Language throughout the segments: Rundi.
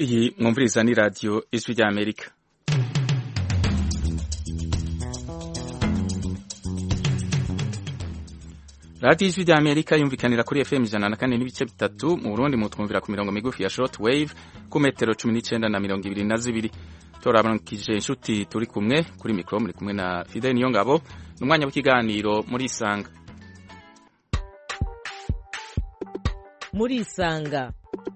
Iyi mwumviriza ni radio Ijwi rya Amerika. Radio Ijwi rya Amerika yumvikanira kuri FM 104.3 mu Burundi, mutwumvira ku mirongo migufi ya short wave ku metero 19 na 22. Torabankije inshuti turi kumwe kuri mikro, muri kumwe na Fidel Niyongabo, n'umwanya w'ikiganiro muri Isanga. Muri Isanga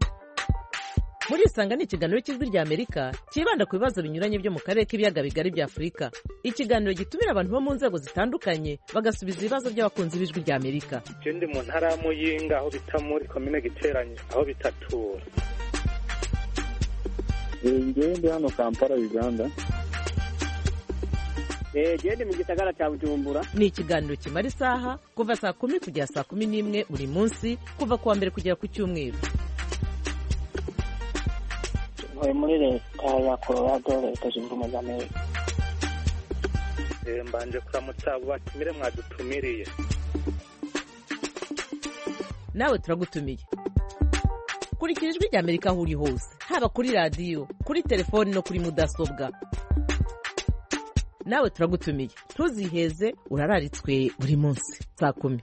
ni ikiganiro cy'Ijwi rya Amerika kibanda ku bibazo binyuranye byo mu karere k'ibiyaga bigari bya Afurika. Ikiganiro gitumira abantu bo mu nzego zitandukanye bagasubiza ibibazo by'abakunzi b'Ijwi rya Amerika. Ndi mu ntara ya Muyinga, aho bita muri komine Giteranyi, aho bitatura. Ndi hano Kampala, Uganda. Ndi mu gisagara cya Bujumbura. Ni ikiganiro kimara isaha kuva saa 10 kugera saa 11 buri munsi, kuva kuwa mbere kugera ku cyumweru. Muri leta ya Colorado, leta zunze ubumwe za Amerika. Mbanje kuramutsa abo batumire mwadutumiriye. Nawe turagutumiye. Kurikira Ijwi rya Amerika aho uri hose, haba kuri radio, kuri telefone no kuri mudasobwa. Nawe turagutumiye, ntuziheze, urararitswe buri munsi saa 10.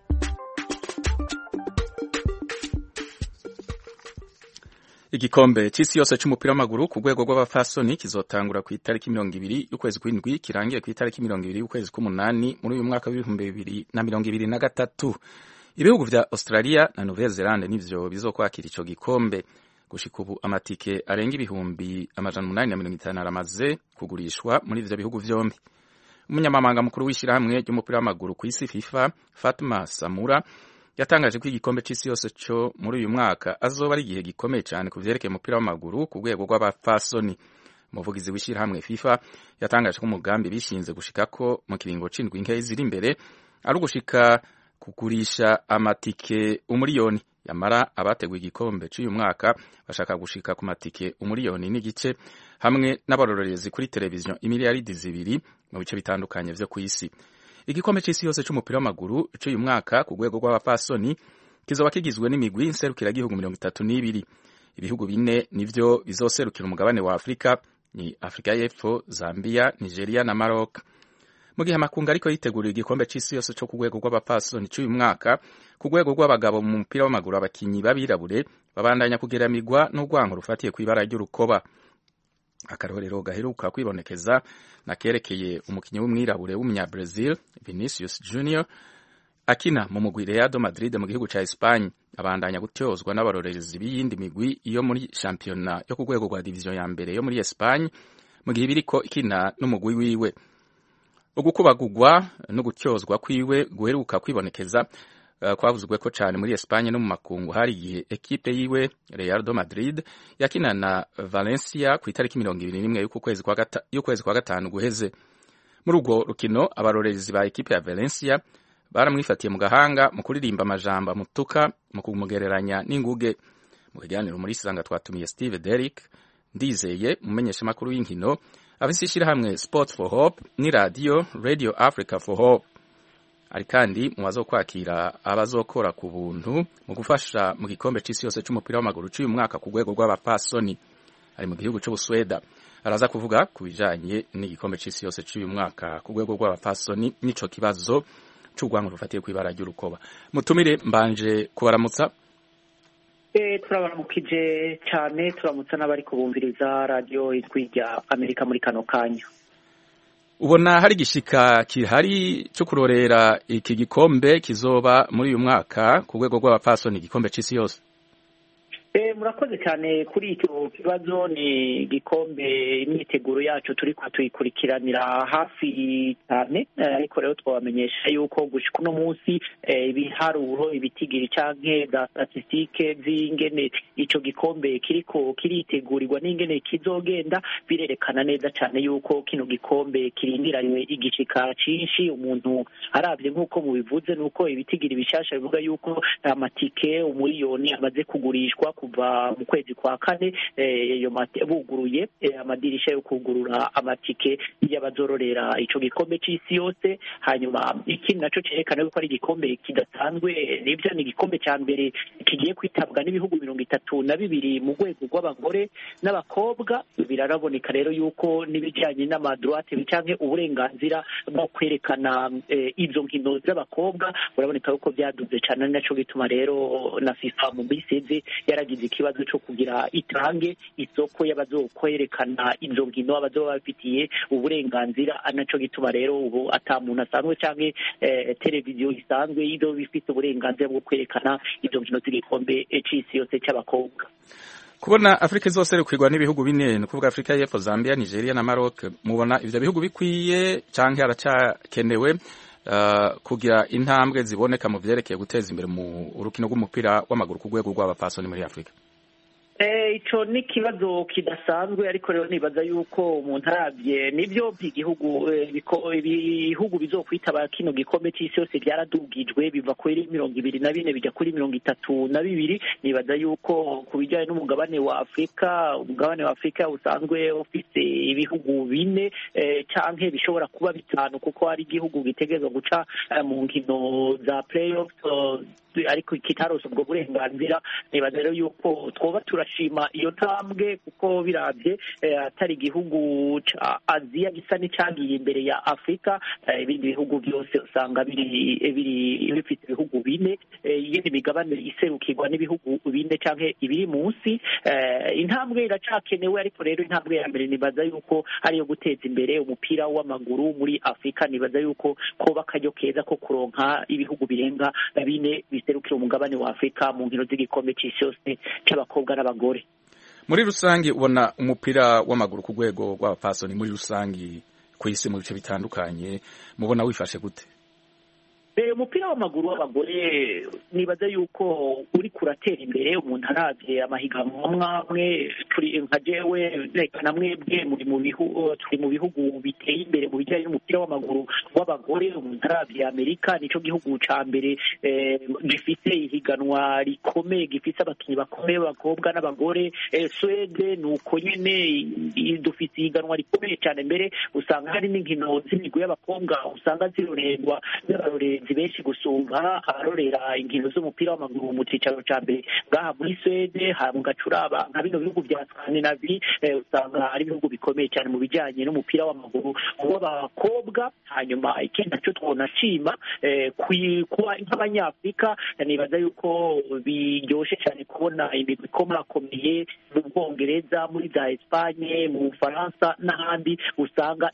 Igikombe c'isi yose c'umupira w'amaguru ku rwego rw'abafasoni kizotangura ku itariki 20 y'ukwezi kw'indwi, kirangiye ku itariki 20 y'ukwezi k'umunani muri uyu mwaka w'2023. Ibihugu vya Australia na Nouvelle-Zélande nivyo bizokwakira ico gikombe. Gushika ubu amatike arenga ibihumbi 850 aramaze kugurishwa muri ivyo bihugu vyombi. Umunyamabanga mukuru w'ishirahamwe ry'umupira w'amaguru ku isi FIFA, Fatma Samura, yatangaje ko igikombe c'isi yose cyo muri uyu mwaka azoba ari igihe gikomeye cyane ku vyerekeye umupira w'amaguru ku rwego rw'abafasoni. Umuvugizi w'ishirahamwe FIFA yatangaje ko umugambi bishinze gushikako mu kiringo c'indwi nke ziri imbere ari ugushika kugurisha amatike umuriyoni. Yamara abateguye igikombe c'uyu mwaka bashaka gushika ku matike umuriyoni n'igice, hamwe n'abarorerezi kuri televiziyo imiliyaridi 2 mu bice bitandukanye vyo ku isi. Igikombe c'isi yose c'umupira w'amaguru c'uyu mwaka ku rwego rw'abafasoni kizoba kigizwe n'imigwi nserukiragihugu 32. Ibihugu 4 nivyo bizoserukira umugabane wa Afrika, ni Afrika y'Epfo, Zambia, Nigeria na Maroc. Mu gihe amakungu ariko yitegurira igikombe c'isi yose co ku rwego rw'abafasoni c'uyu mwaka, ku rwego rw'abagabo mu mupira w'amaguru abakinyi babirabure babandanya kugeramirwa n'urwango rufatiye kw'ibara ry'urukoba. Akarorero gaheruka kwibonekeza nakerekeye umukinyi w'umwirabure w'umunya-Brazil Vinicius Junior akina mu mugwi Real Madrid mu gihugu ca Espagne, abandanya gutyozwa n'abarorerezi b'iyindi migwi iyo muri championnat yo ku rwego rwa division ya mbere yo muri Espagne, mu gihe biriko ikina n'umugwi wiwe. Ugukubagurwa no gutyozwa kwiwe guheruka kwibonekeza kwavuzwe ko cyane muri Espagne no mu makungu hari igihe ekipe yiwe Real Madrid yakina na Valencia ku itariki 21 y'ukwezi kwa gatanu guheze. Muri urwo rukino abarorerezi ba ekipe ya Valencia baramwifatiye mu gahanga mu kuririmba amajambo amutuka mu kumugereranya n'inguge. Mu kiganiro muri Isanga twatumiye Steve Derrick Ndizeye, umumenyesha makuru y'inkino, afise ishirahamwe Sport for Hope ni Radio Africa for Hope. Ari kandi mu bazokwakira abazokora ku buntu mu gufasha mu gikombe c'isi yose c'umupira w'amaguru c'uyu mwaka ku rwego rw'abapasoni. Ari mu gihugu c'Ubusweda, araza kuvuga ku bijanye n'igikombe c'isi yose c'uyu mwaka ku rwego rw'abapasoni n'ico kibazo c'urwango rufatiye kw'ibara ry'urukoba. Mutumire mbanje kubaramutsa. Turabaramukije cyane, turamutsa n'abari kubumviriza radio Ijwi rya Amerika muri kano kanya. Ubona hari gishika kihari cyo kurorera iki gikombe kizoba muri uyu mwaka ku rwego rw'abapasoni igikombe c'isi yose? Murakoze cyane kuri icyo kibazo. Ni gikombe imyiteguro yacu turi tuyikurikiranira hafi cyane, ariko rero twabamenyesha yuko gushika uno munsi ibiharuro ibitigiri canke za statistike z'ingene ico gikombe kiriko kiritegurirwa n'ingene kizogenda birerekana neza cyane yuko kino gikombe kirindiranywe igishika cinshi. Umuntu aravye nk'uko mubivuze nuko ibitigiri bishasha bivuga yuko amatike umuriyoni amaze kugurishwa kuva mu kwezi kwa kane buguruye amadirisha yo kugurura amatike y'abazororera ico gikombe c'isi yose. Hanyuma ikindi naco cerekana ko ari igikombe kidasanzwe, nivyo ni igikombe ca mbere kigiye kwitabwa n'ibihugu 32 mu rwego rw'abagore n'abakobwa. Biraraboneka rero yuko n'ibijanye n'amadroite canke uburenganzira bwo kwerekana izo nkino z'abakobwa uraboneka yuko byaduze cyane, naco gituma rero na FIFA mu biseze yaragize ikibazo cyo kugira itange isoko y'abazokwerekana izo nkino abazoba bafitiye uburenganzira. Naco gituma rero ubu ata muntu asanzwe canke televiziyo isanzwe izo bifite uburenganzira bwo kwerekana izo nkino z'igikombe c'isi yose c'abakobwa. Kubona Afrika zose rikwirwa n'ibihugu bine, ni kuvuga Afrika y'Epfo, Zambia, Nigeria na Maroc, mubona ivyo bihugu bikwiye canke haracakenewe kugira intambwe ziboneka mu vyerekeye guteza imbere mu urukino rw'umupira w'amaguru ku rwego rw'abapfasoni muri Afrika? Ico ni kibazo kidasanzwe, ariko rero nibaza yuko umuntu aravye nivyo ibihugu bizokwitaba kino gikombe c'isi yose byaradugijwe biva kuri 24 bija kuri 32. Nibaza yuko ku bijanye n'umugabane wa Afrika, umugabane wa Afrika usanzwe ufite ibihugu bine canke bishobora kuba 5, kuko hari igihugu gitegerezwa guca mu nkino za playoffs ariko kitarose ubwo burenganzira. Nibaza rero yuko twoba turashima iyo ntambwe, kuko biravye atari igihugu ca Aziya gisa n'icagiye imbere ya Afrika. Ibindi bihugu byose usanga bifite ibihugu bine, iyindi migabane iserukirwa n'ibihugu bine canke ibiri munsi. Intambwe iracakenewe, ariko rero intambwe ya mbere nibaza yuko ari yo guteza imbere umupira w'amaguru muri Afrika. Nibaza yuko koba akaryo keza ko kuronka ibihugu birenga bine biserukira umugabane wa Afrika mu nkino z'igikombe c'isi yose c'abakobwa n'abagore. Muri rusangi ubona umupira w'amaguru ku rwego rw'abapfasoni muri rusangi ku isi mu bice bitandukanye mubona wifashe gute? Umupira w'amaguru w'abagore nibaza yuko uri kuratera imbere. Umuntu aravye amahiganwa mwamwe turi nka jewe reka namwebwe turi mu bihugu biteye imbere mu bijyanye n'umupira w'amaguru w'abagore. Umuntu aravye Amerika nico gihugu ca mbere gifite ihiganwa rikomeye, gifite abakinyi bakomeye b'abakobwa n'abagore. Swede nuko nyene dufite ihiganwa rikomeye cyane, mbere usanga hari n'inkino z'imigwi y'abakobwa usanga zirorerwa n'abarorerezi benshi gusumba abarorera inkino z'umupira w'amaguru mu cicaro ca mbere ngaha muri Swede. Mugacuraba nka bino bihugu vya Scandinavie usanga ari ibihugu bikomeye cyane mu bijanye n'umupira w'amaguru w'abakobwa. Hanyuma ikindi naco twonashima kuba nk'abanyafrika, nibaza yuko biryoshe cyane kubona imigwi ikomakomeye mu Bwongereza, muri za Espagne, mu Bufaransa n'ahandi usanga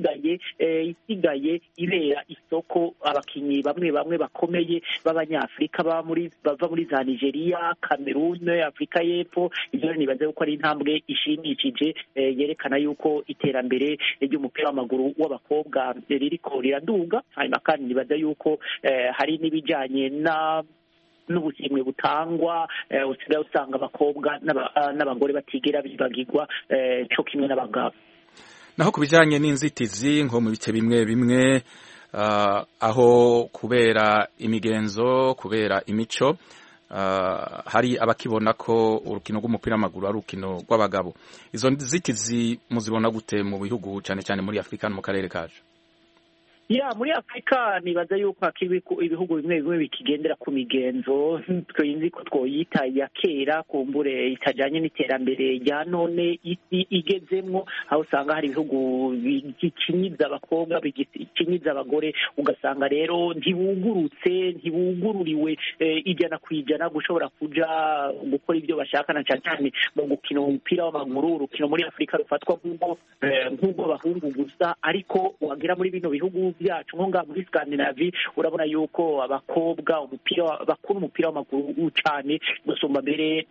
isigaye ibera isoko abakinyi bamwe bakomeye b'abanyafrika bava muri za Nigeria, Cameroon, Afrika y'Epfo. Ibyo nibaza yuko ari intambwe ishimishije yerekana yuko iterambere ry'umupira w'amaguru w'abakobwa ririko riraduga. Hanyuma kandi nibaza yuko hari n'ibijanye n'ubushimwe butangwa, usigaye usanga abakobwa n'abagore batigera bibagirwa cyo kimwe n'abagabo. Naho kubijanye n'inzitizi nko mu bice bimwe aho kubera imigenzo, kubera imico, hari abakibona ko urukino rw'umupira w'amaguru ari urukino rw'abagabo. Izo nzitizi muzibona gute mu bihugu cyane cyane muri Afrika no mu karere kacu? Muri Afrika nibaza yuko ibihugu bimwe bikigendera ku migenzo twinzi ko twoyita ya kera, kumbure itajanye n'iterambere rya none isi igezemwo, aho usanga hari ibihugu bikinyiza abakobwa bikinyiza abagore, ugasanga rero ntibugururiwe ijana kwijana gushobora kuja gukora ibyo bashaka, na cyane mu gukina umupira w'amaguru. Urukino muri Afrika rufatwa nk'ubwo bahungu gusa, ariko wagera muri bino bihugu byacu nko ngaha muri Scandinavie urabona yuko abakobwa bakora umupira w'amaguru cyane gusumba mbere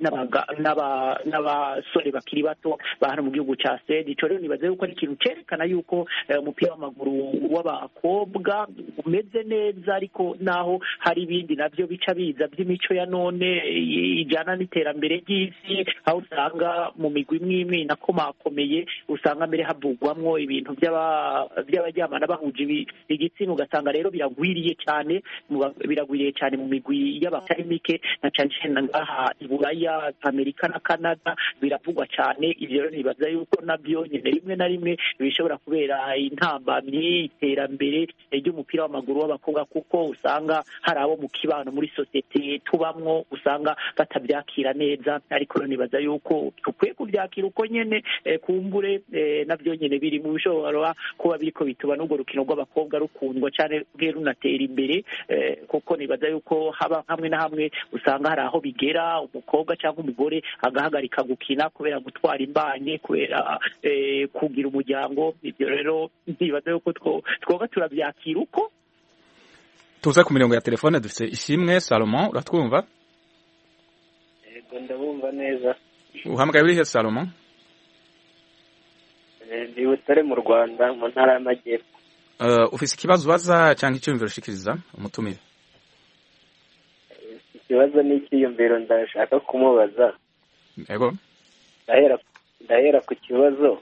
n'abasore bakiri bato bahana mu gihugu ca Sweden. Ico rero nibaza yuko ari ikintu cerekana yuko umupira w'amaguru w'abakobwa umeze neza, ariko naho hari ibindi navyo bica biza by'imico ya none ijana n'iterambere ry'isi, aho usanga mu migwi imwe inakomakomeye usanga mbere havugwamwo ibintu by'abaryamana bahuje igitsina ugasanga rero biragwiriye cyane mu migwi y'abatari mike na cyane cyane ngaha i Buraya, Amerika na Canada biravugwa cyane. Ibyo rero nibaza yuko nabyo nyine rimwe na rimwe bishobora kubera intambamyi iterambere ry'umupira w'amaguru w'abakobwa, kuko usanga hari abo mu kibano muri sosiyete tubamwo usanga batabyakira neza, ariko rero nibaza yuko tukwiye kubyakira uko nyene kumbure nabyo nyene biri mu bishobora kuba biriko bituba n'ubwo rukino rw'abakobwa rukundwa cyane bwe runatera imbere, kuko nibaza yuko haba hamwe na hamwe usanga hari aho bigera umukobwa cyangwa umugore agahagarika gukina kubera gutwara imbanye, kubera kugira umuryango. Ibyo rero nibaza yuko twoba turabyakira uko. Tuza ku mirongo ya telefone dufite Ishimwe Salomon, uratwumva? Yego ndabumva neza. Uhamagaye urihe Salomon? Ndi Butare mu Rwanda mu ntara y'Amajyepfo. Ufise ikibazo ubaza cyangwa icyumviro ushikiriza umutumire? Ikibazo n'icyiyumviro ndashaka kumubaza. Yego. Ndahera ku kibazo.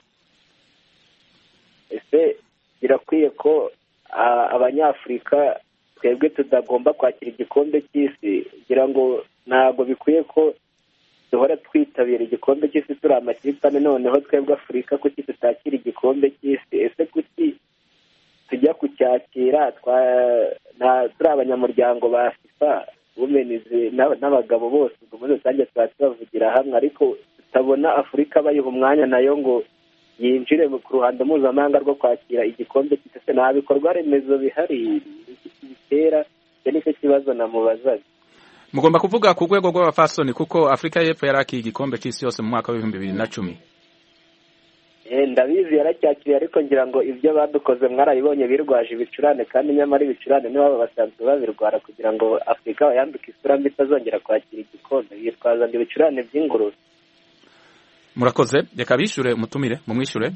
Ese birakwiye ko abanyafurika twebwe tutagomba kwakira igikombe cy'isi, kugira ngo ntabwo bikwiye ko duhora twitabira igikombe cy'isi turi amakipe ane, noneho twebwe Afurika kuki tutakira igikombe cy'isi? Ese kuki tujya kucyakira turi abanyamuryango ba FIFA womenizi n'abagabo bose muri rusange tuba tubavugira hamwe, ariko tutabona Afurika bayiha umwanya nayo ngo yinjire ku ruhando mpuzamahanga rwo kwakira igikombe cy'isi? Nta bikorwa remezo bihari bitera. Icyo nicyo kibazo namubazaga. Mugomba kuvuga ku rwego rw'abafasoni, kuko Afrika y'Epfo yarakiye igikombe cy'isi yose mu mwaka wa 2010. Ndabizi yaracyakiriye, ariko ngira ngo ibyo badukoze mwarabibonye, birwaje ibicurane, kandi nyamara ibicurane nibo basanzwe babirwara kugira ngo Afrika yambuke isura mbi itazongera kwakira igikombe, bitwaza ngo ibicurane by'ingurube. Murakoze, reka bishure umutumire mumwishure.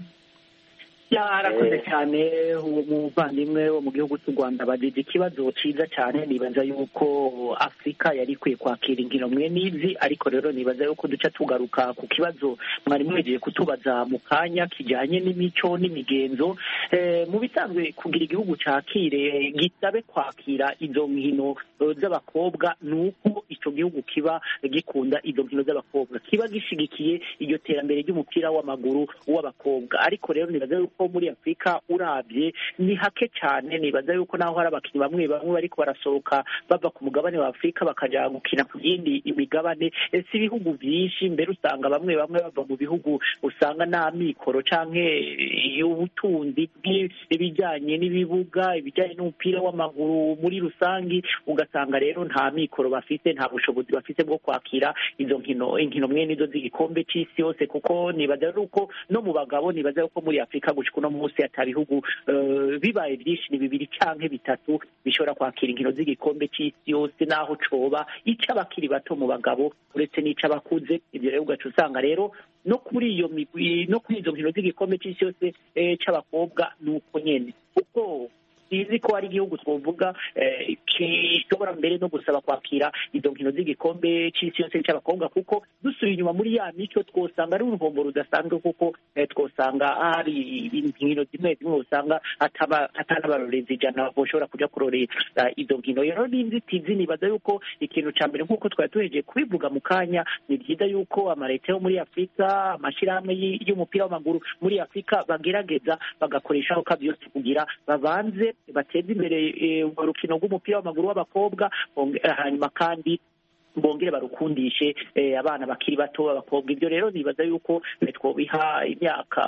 Arakoze cyane umuvandimwe wo mu gihugu cy'u Rwanda bagije ikibazo cyiza cyane. Nibaza yuko Afrika yari ikwiye kwakira inkino mwe n'izi, ariko rero nibaza yuko duca tugaruka ku kibazo mwari mwegiye kutubaza mu kanya kijyanye n'imico n'imigenzo. Mu bisanzwe kugira igihugu cakire gisabe kwakira izo nkino z'abakobwa, nuko icyo gihugu kiba gikunda izo nkino z'abakobwa, kiba gishigikiye iryo terambere ry'umupira w'amaguru w'abakobwa. Ariko rero nibaza yuko muri Afrika urabye ni hake cyane. Nibaza yuko naho hari abakinnyi bamwe bariko barasohoka bava ku mugabane wa Afrika bakaja gukina ku yindi imigabane, si ibihugu byinshi. Mbere usanga bamwe bava mu bihugu usanga nta mikoro canke ubutunzi bw'ibijyanye n'ibibuga, ibijyanye n'umupira w'amaguru muri rusangi, ugasanga rero nta mikoro bafite, nta bushobozi bafite bwo kwakira izo inkino mwene izo z'igikombe cy'isi yose. Kuko nibaza yuko no mu bagabo, nibaza yuko muri Afrika uno munsi atabihugu bibaye byinshi ni 2 canke 3 bishobora kwakira inkino z'igikombe cy'isi yose, naho coba ic'abakiri bato mu bagabo uretse n'ic'abakuze. Ibyo rero ugaca usanga rero no kuri iyo migwi no kuri izo nkino z'igikombe cy'isi yose c'abakobwa nuko nyene, kuko izi ko ari igihugu twovuga kishobora mbere no gusaba kwakira izo nkino z'igikombe cy'isi yose cy'abakobwa, kuko dusubiye inyuma muri ya mico twosanga ari uruhombo rudasanzwe, kuko twosanga hari inkino zimwe usanga atanabarorezi ijana boshobora kuja kurorera izo nkino. Rero n'inzitizi nibaza yuko ikintu ca mbere nk'uko twari tuhejeje kubivuga mu kanya, ni byiza yuko amaleta yo muri Afrika, amashirahamwe y'umupira w'amaguru muri Afrika bagerageza bagakoresha aho byose kugira babanze bateze imbere urukino rw'umupira w'amaguru w'abakobwa, hanyuma kandi bongere barukundishe abana bakiri bato b'abakobwa. Ibyo rero nibaza yuko twobiha imyaka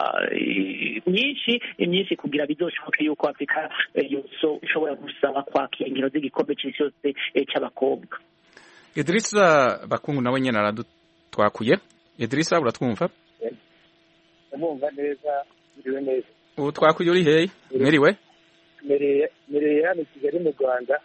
myinshi kugira bizoshoboke yuko Afrika ishobora gusaba kwakira inkino z'igikombe cy'isi yose cy'abakobwa. Idrissa Bakungu nawe nyene aradutwakuye. Idrissa, uratwumva? Ndumva neza, biriwe neza. Utwakuye uri hehe? Mwiriwe? Mereye hano i Kigali mu Rwanda.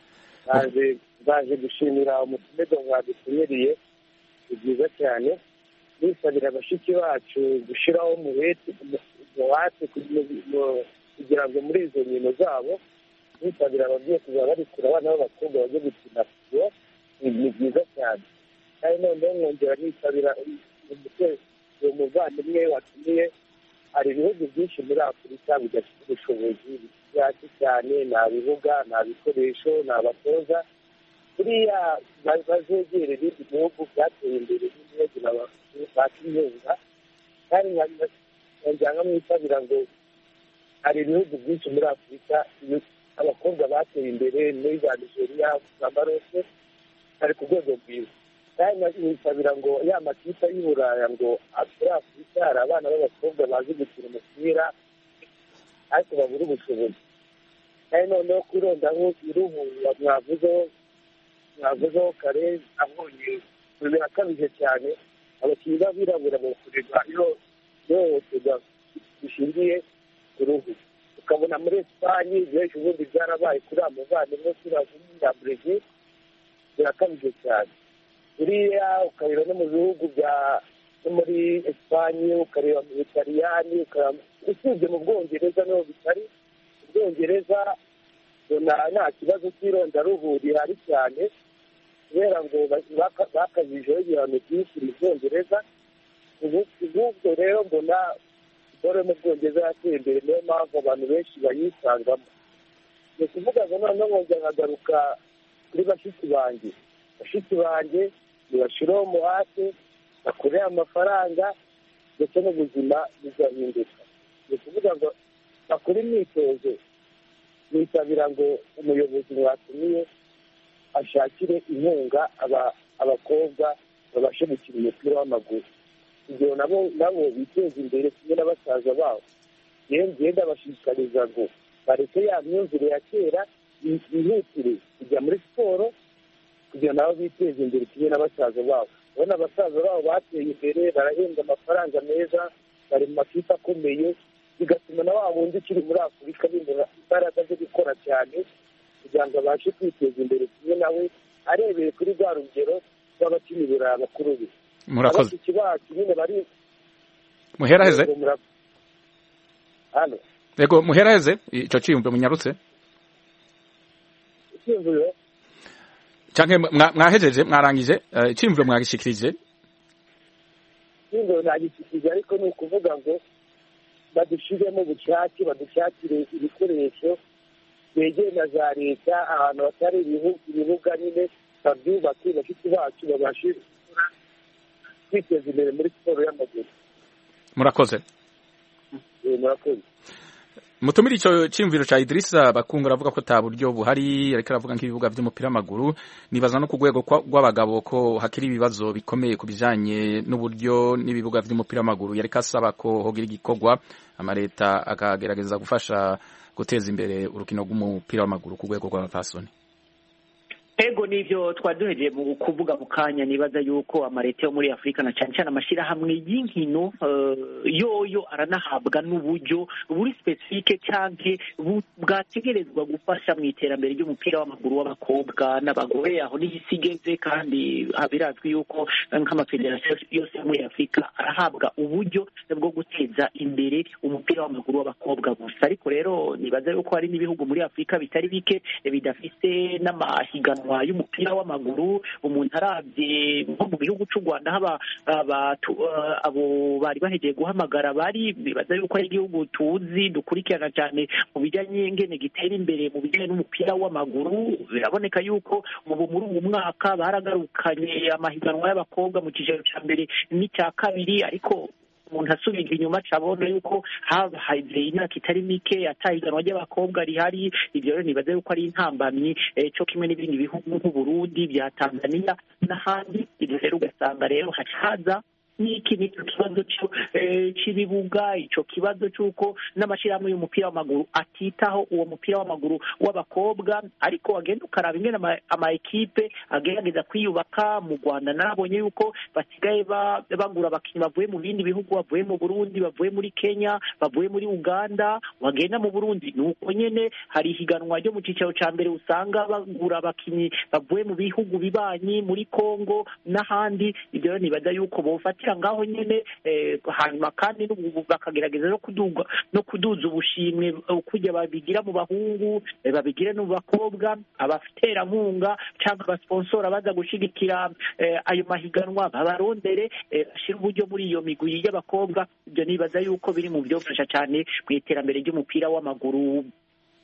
Baje gushimira umutumirwa mwadutumiriye, ni byiza cyane. Nisabira abashiki bacu gushyiraho umuhate kugira ngo muri izo nkino zabo, nisabira ababyeyi kuzaba barikura abana b'abakobwa bajye gukina football, ni byiza cyane. Kandi noneho nkongera nisabira uwo muvandimwe watumiye, hari ibihugu byinshi muri Afurika bidafite ubushobozi byatsi cyane, nta bibuga, nta bikoresho, nta batoza. Buriya bazegere ibindi bihugu byateye imbere n'ibihugu bakinyenga, kandi nkajya mwitabira ngo hari ibihugu byinshi muri Afurika abakobwa bateye imbere muri za Nigeria, za Maroc, bari ku rwego rwiza. kandi nisabira ngo ya makipe y'u Buraya ngo muri Afurika hari abana b'abakobwa bazi gukina umupira ariko babura ubushobozi. kandi noneho kwirondaho iruhu mwavuzeho kare abonye birakabije cyane, abakinnyi b'abirabura bakorerwa ihohoterwa rishingiye ku ruhu. ukabona muri Esipanye benshi ubundi byarabaye kuri amuvandimwe kuri ya Brezil, birakabije cyane. buriya ukareba no mu bihugu no muri Esipanye, ukareba mu Butaliyani, usibye mu Bwongereza niho bitari. Ubwongereza nta kibazo cy'irondaruhu rihari cyane kubera ngo bakazijeho ibihano byinshi mu Bwongereza. ubwo rero mbona siporo yo mu Bwongereza yateye imbere, niyo mpamvu abantu benshi bayisangamo. ni ukuvuga ngo noneho nkongera nkagaruka kuri bashiki banjye ntibashiraho umuhate, bakorera amafaranga ndetse n'ubuzima bugahinduka. ni ukuvuga ngo bakore imyitozo. nisabira ngo umuyobozi mwatumiye ashakire inkunga abakobwa babashe gukina umupira w'amaguru kugira nabo biteze imbere kimwe na basaza babo. ngenda bashishikariza ngo bareke ya myumvire ya kera, bihutire kujya muri siporo kugira nabo biteze imbere kimwe na basaza babo. ubona abasaza babo bateye imbere, barahembwa amafaranga meza, bari mu makipe akomeye, bigatuma na wa wundi ukiri muri Afurika bindura imbaraga zo gukora cyane kugira ngo abashe kwiteza imbere kimwe nawe, arebeye kuri rwa rugero rw'abakina Buraya bakuru be. murakoze bacu nyine bari muheraheze. hano yego muheraheze ico ciyumve munyarutse icyumviro canke mwahejeje mwarangije iciyumviro mwagishikirije. icyumviro nagishikirije, ariko ni ukuvuga ngo badushiremo ubushake, badushakire ibikoresho, begere na za leta ahantu hatari ibibuga nyine babyubake, bafite bacu babashe gukora kwiteza imbere muri siporo y'amaguru. murakoze. murakoze. mutumire ico ciyumviro ca Idrissa Bakungu aravuga ko ta buryo buhari, ariko aravuga nk'ibibuga vy'umupira w'amaguru. nibaza no ku rwego rw'abagabo ko hakiri ibibazo bikomeye ku bijanye n'uburyo n'ibibuga vy'umupira w'amaguru. yariko asaba ko hogira igikorwa amaleta akagerageza gufasha guteza imbere urukino rw'umupira w'amaguru ku rwego rw'abapfasoni. ego nivyo twaduhejeje mu kuvuga mu kanya. nibaza yuko amaleta yo muri Afurika na cyane cyane amashirahamwe y'inkino yoyo aranahabwa n'uburyo buri specifique canke bwategerezwa gufasha mu iterambere ry'umupira w'amaguru w'abakobwa n'abagore. aho niyisigeze kandi birazwi yuko nk'amafederasiyo yose yo muri Afurika arahabwa uburyo bwo guteza imbere umupira w'amaguru w'abakobwa gusa. ariko rero nibaza yuko hari n'ibihugu muri Afurika bitari bike bidafise n'amahiganwa y'umupira w'amaguru. umuntu arabye nko mu gihugu cy'u Rwanda haba abo bari bahegeye guhamagara bibaza yuko ari igihugu tuzi dukurikirana cyane mu bijyanye ngene gitera imbere mu bijyanye n'umupira w'amaguru. biraboneka yuko muri uyu mwaka baragarukanye amahiganwa y'abakobwa mu kiciro cya mbere n'icya kabiri, ariko umuntu asubira inyuma cabona yuko habaye imyaka itari mike atahiganwa ry'abakobwa rihari. ibyo rero nibaza yuko ari intambamyi cyo kimwe n'ibindi bihugu nk'Uburundi, bya Tanzania n'ahandi. ibyo rero ugasanga rero hacaza n'icyo kibazo cy'ibibuga, icyo kibazo cy'uko n'amashyirahamwe y'umupira w'amaguru atitaho uwo mupira w'amaguru w'abakobwa. ariko wagenda ukaraba ingene ama ekipe agerageza kwiyubaka. mu Rwanda nabonye yuko basigaye bagura abakinnyi bavuye mu bindi bihugu, bavuye mu Burundi, bavuye muri Kenya, bavuye muri Uganda. wagenda mu Burundi nuko nyene hari ihiganwa ryo mu cicaro ca mbere usanga bagura abakinnyi bavuye mu bihugu bibanyi muri Kongo n'ahandi. ibyo rero nibaza yuko bofatira ngaho nyene hanyuma kandi bakagerageza no kuduza ubushimwe kujya babigira mu bahungu, babigire no mu bakobwa. abaterankunga cyangwa abasponsora baza gushigikira ayo mahiganwa babarondere bashira uburyo muri iyo migwi y'abakobwa. ibyo nibaza yuko biri mu byofasha cyane mu iterambere ry'umupira w'amaguru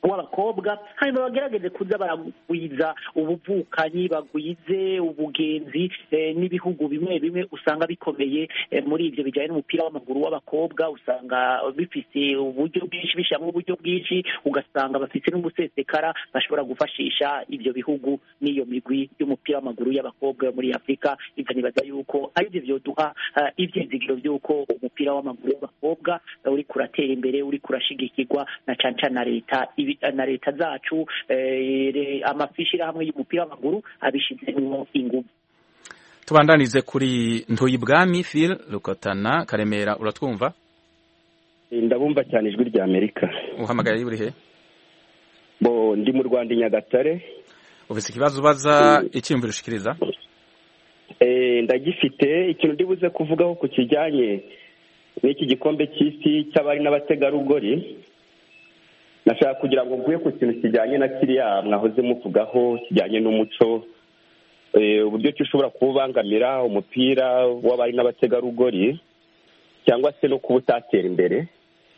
w'abakobwa hanyuma bagerageze kuza baragwiza ubuvukanyi bagwize ubugenzi n'ibihugu bimwe bimwe usanga bikomeye muri ibyo bijyanye n'umupira w'amaguru w'abakobwa usanga bifite uburyo bwinshi bishyiramo uburyo bwinshi ugasanga bafite n'umusesekara bashobora gufashisha ibyo bihugu n'iyo migwi y'umupira w'amaguru y'abakobwa muri Afurika. Ibyo nibaza yuko ari byo byoduha ibyizigiro by'uko umupira w'amaguru w'abakobwa uri kuratera imbere uri kurashigikirwa na canca na leta zacu amafishirahamwe y'umupira w'amaguru abishizemo ingufu. Tubandanize kuri Ntuyibwami Phil Rukotana Karemera, uratwumva? Ndabumva cyane ijwi rya Amerika. Uhamagaye uri he? Ndi mu Rwanda i Nyagatare. Ufite ikibazo ubaza icyumviro ushikiriza? Ndagifite ikintu ndibuze kuvugaho ku kijyanye n'iki gikombe cy'isi cy'abari n'abategarugori. Nashaka kugira ngo mvuye ku kintu kijyanye na kiriya mwahoze muvugaho kijyanye n'umuco, uburyo ki ushobora kubangamira umupira w'abari n'abategarugori cyangwa se no kuba utatera imbere.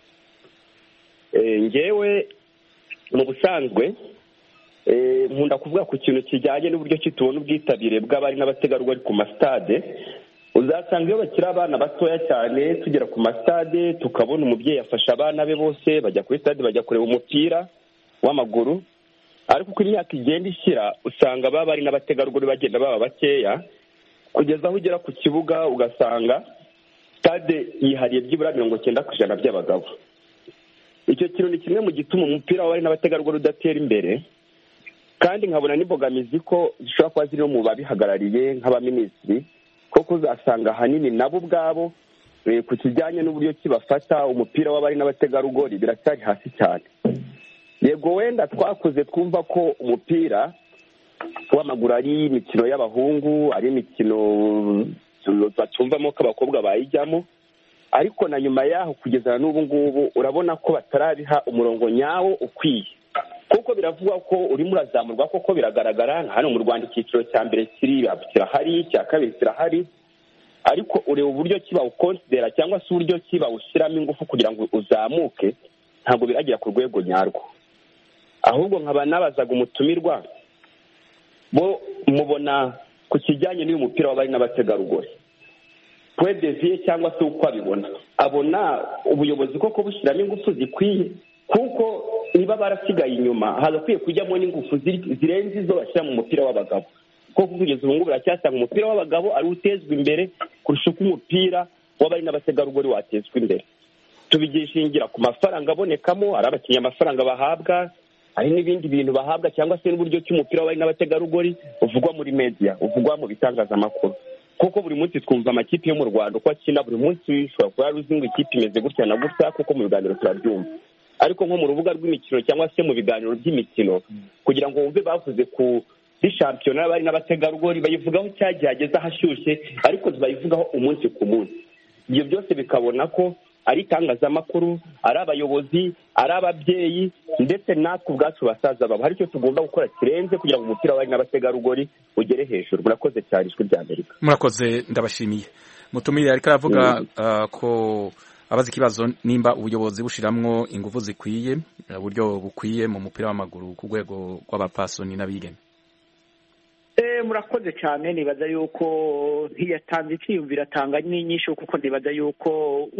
Ngewe mu busanzwe nkunda kuvuga ku kintu kijyanye n'uburyo ki tubona ubwitabire bw'abari n'abategarugori ku masitade. Uzasanga iyo bakiri abana batoya cyane tugera ku masitade tukabona umubyeyi afasha abana be bose bajya kuri stade bajya kureba umupira w'amaguru, ariko uko imyaka igenda ishyira usanga baba bari n'abategarugori bagenda baba bakeya kugeza aho ugera ku kibuga ugasanga stade yihariye byibura 90% by'abagabo. Icyo kintu ni kimwe mu gituma umupira w'abari n'abategarugori udatera imbere, kandi nkabona n'imbogamizi ko zishobora kuba ziri no mu babihagarariye nk'abaminisitiri, kuko uzasanga ahanini nabo ubwabo ku kijyanye n'uburyo kibafata umupira w'abari n'abategarugori biracyari hasi cyane. Yego wenda twakuze twumva ko umupira w'amaguru ari imikino y'abahungu, ari imikino batumvamo ko abakobwa bayijyamo, ariko na nyuma yaho kugeza n'ubu ngubu urabona ko batarabiha umurongo nyawo ukwiye, kuko biravugwa ko urimo urazamurwa koko biragaragara. Hano mu Rwanda icyiciro cya mbere kirahari, icya kabiri kirahari, ariko ureba uburyo kiba ukonsidera cyangwa se uburyo kiba ushyiramo ingufu kugira ngo uzamuke, ntabwo biragera ku rwego nyarwo. Ahubwo nkaba nabazaga umutumirwa bo mubona ku kijyanye n'uyu mupira w'abari n'abategarugori pwedeviye cyangwa se uko abibona, abona ubuyobozi koko bushyiramo ingufu zikwiye, kuko niba barasigaye inyuma hagakwiye kujyamo n'ingufu zirenze izo bashyira mu mupira w'abagabo, kuko kugeza ubu ngubu baracyasanga umupira w'abagabo ari utezwa imbere kurusha uko umupira w'abari n'abategarugori watezwa imbere. Tubigishingira ku mafaranga abonekamo, ari abakinnyi amafaranga bahabwa, hari n'ibindi bintu bahabwa, cyangwa se n'uburyo cy'umupira w'abari n'abategarugori uvugwa muri media, uvugwa mu bitangazamakuru, kuko buri munsi twumva amakipe yo mu Rwanda uko akina, buri munsi ushobora kuba uzi ngo ikipe imeze gutya na gutya, kuko mu biganiro turabyumva. Ariko nko mu rubuga rw'imikino cyangwa se mu biganiro by'imikino, kugira ngo wumve bavuze ku shampiyona y'abari n'abategarugori bayivugaho cyagiye hageze ahashyushye, ariko ntibayivugaho umunsi ku munsi. Ibyo byose bikabona ko ari itangazamakuru, ari abayobozi, ari ababyeyi, ndetse natwe ubwacu basaza babo hari icyo tugomba gukora kirenze kugira ngo umupira w'abari n'abategarugori ugere hejuru. Murakoze cyane ijwi rya Amerika. Murakoze, ndabashimiye. Mutumire ariko aravuga ko abazi ikibazo nimba ubuyobozi bushiramwo ingufu zikwiye, uburyo bukwiye mu mupira w'amaguru ku rwego rw'abapasoni n'abigeme. Murakoze cyane. Nibaza yuko ntiyatanze icyiyumviro atanga n'inyishu, kuko nibaza yuko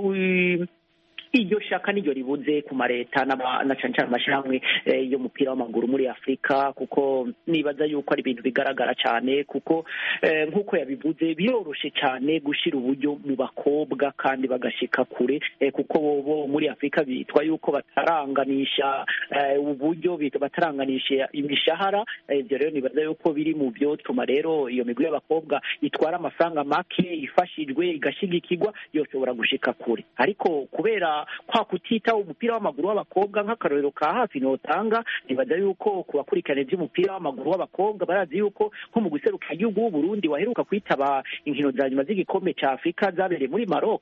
iryo shaka niryo ribuze ku mareta na cyane cyane amashyirahamwe y'umupira w'amaguru muri Afurika, kuko nibaza yuko ari ibintu bigaragara cyane, kuko nk'uko yabivuze biroroshe cyane gushyira uburyo mu bakobwa kandi bagashika kure, kuko bo muri Afurika bitwa yuko bataranganisha uburyo, bataranganisha imishahara. Ibyo rero nibaza yuko biri mu byo tuma rero iyo migwi y'abakobwa itwara amafaranga make ifashijwe igashigikirwa yoshobora gushika kure. Ariko kubera kwa kutitaho umupira w'amaguru w'abakobwa, nk'akarorero ka hafi notanga, nibaza yuko ku bakurikirana iby'umupira w'amaguru w'abakobwa barazi yuko nko mu guseruka igihugu w'u Burundi waheruka kwitaba inkino za nyuma z'igikombe cya Afurika zabereye muri Maroc,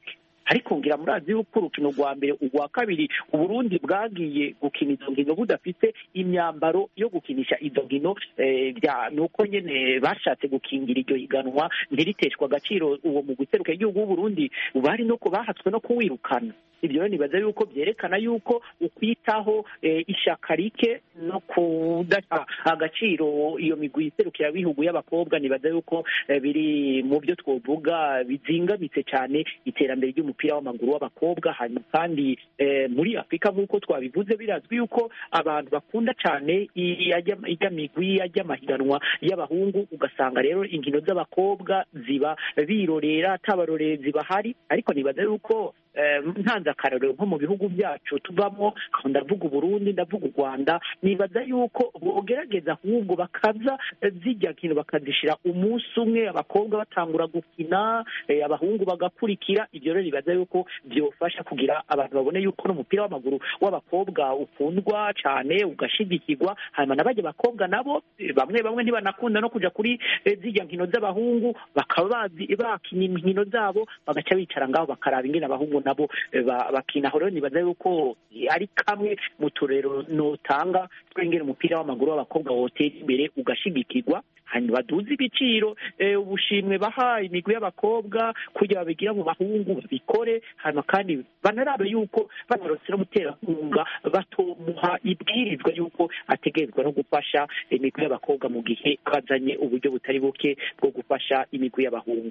ariko ngira murazi yuko urukino rwa mbere urwa kabiri Uburundi bwagiye gukina izo nkino budafite imyambaro yo gukinisha izo nkino, nuko nyene bashatse gukingira iryo higanwa ntiriteshwa agaciro uwo mu guseruka igihugu w'Uburundi bari no bahatswe no kuwirukana. Ibyo rero nibaza yuko byerekana yuko ukwitaho ishaka rike no kudaha agaciro iyo migwi iserukira bihugu y'abakobwa, nibaza yuko biri mu byo twovuga bizingamitse cyane iterambere ry'umupira w'amaguru w'abakobwa. Hanyuma kandi muri Afurika nk'uko twabivuze birazwi yuko abantu bakunda cyane ijya migwi y'amahiganwa y'abahungu, ugasanga rero inkino z'abakobwa ziba birorera atabarorerezi bahari. Ariko nibaza yuko ntanze akarorero nko mu bihugu byacu tuvamo, ndavuga Uburundi, ndavuga u Rwanda, nibaza yuko bogerageza ahubwo bakaza zijya nkino bakazishira umunsi umwe, abakobwa batangura gukina, abahungu bagakurikira. Ibyo rero nibaza yuko byofasha kugira abantu babone yuko n'umupira w'amaguru w'abakobwa ukundwa cyane ugashigikirwa. Hanyuma n'abajya abakobwa nabo bamwe ntibanakunda no kuja kuri zijya nkino z'abahungu, bakaba bakina inkino zabo bagaca bicara ngaho bakaraba ingene abahungu nabo bakina. Rero nibaza yuko ari kamwe mu turero notanga twengera umupira w'amaguru w'abakobwa wotera imbere ugashigikirwa. Hanyuma baduze ibiciro, ubushimwe baha imigwi y'abakobwa kugira babigira mu bahungu babikore. Hanyuma kandi banarabe yuko banarose n'umuterankunga batomuha ibwirizwa yuko ategerezwa no gufasha imigwi y'abakobwa mu gihe bazanye uburyo butari buke bwo gufasha imigwi y'abahungu.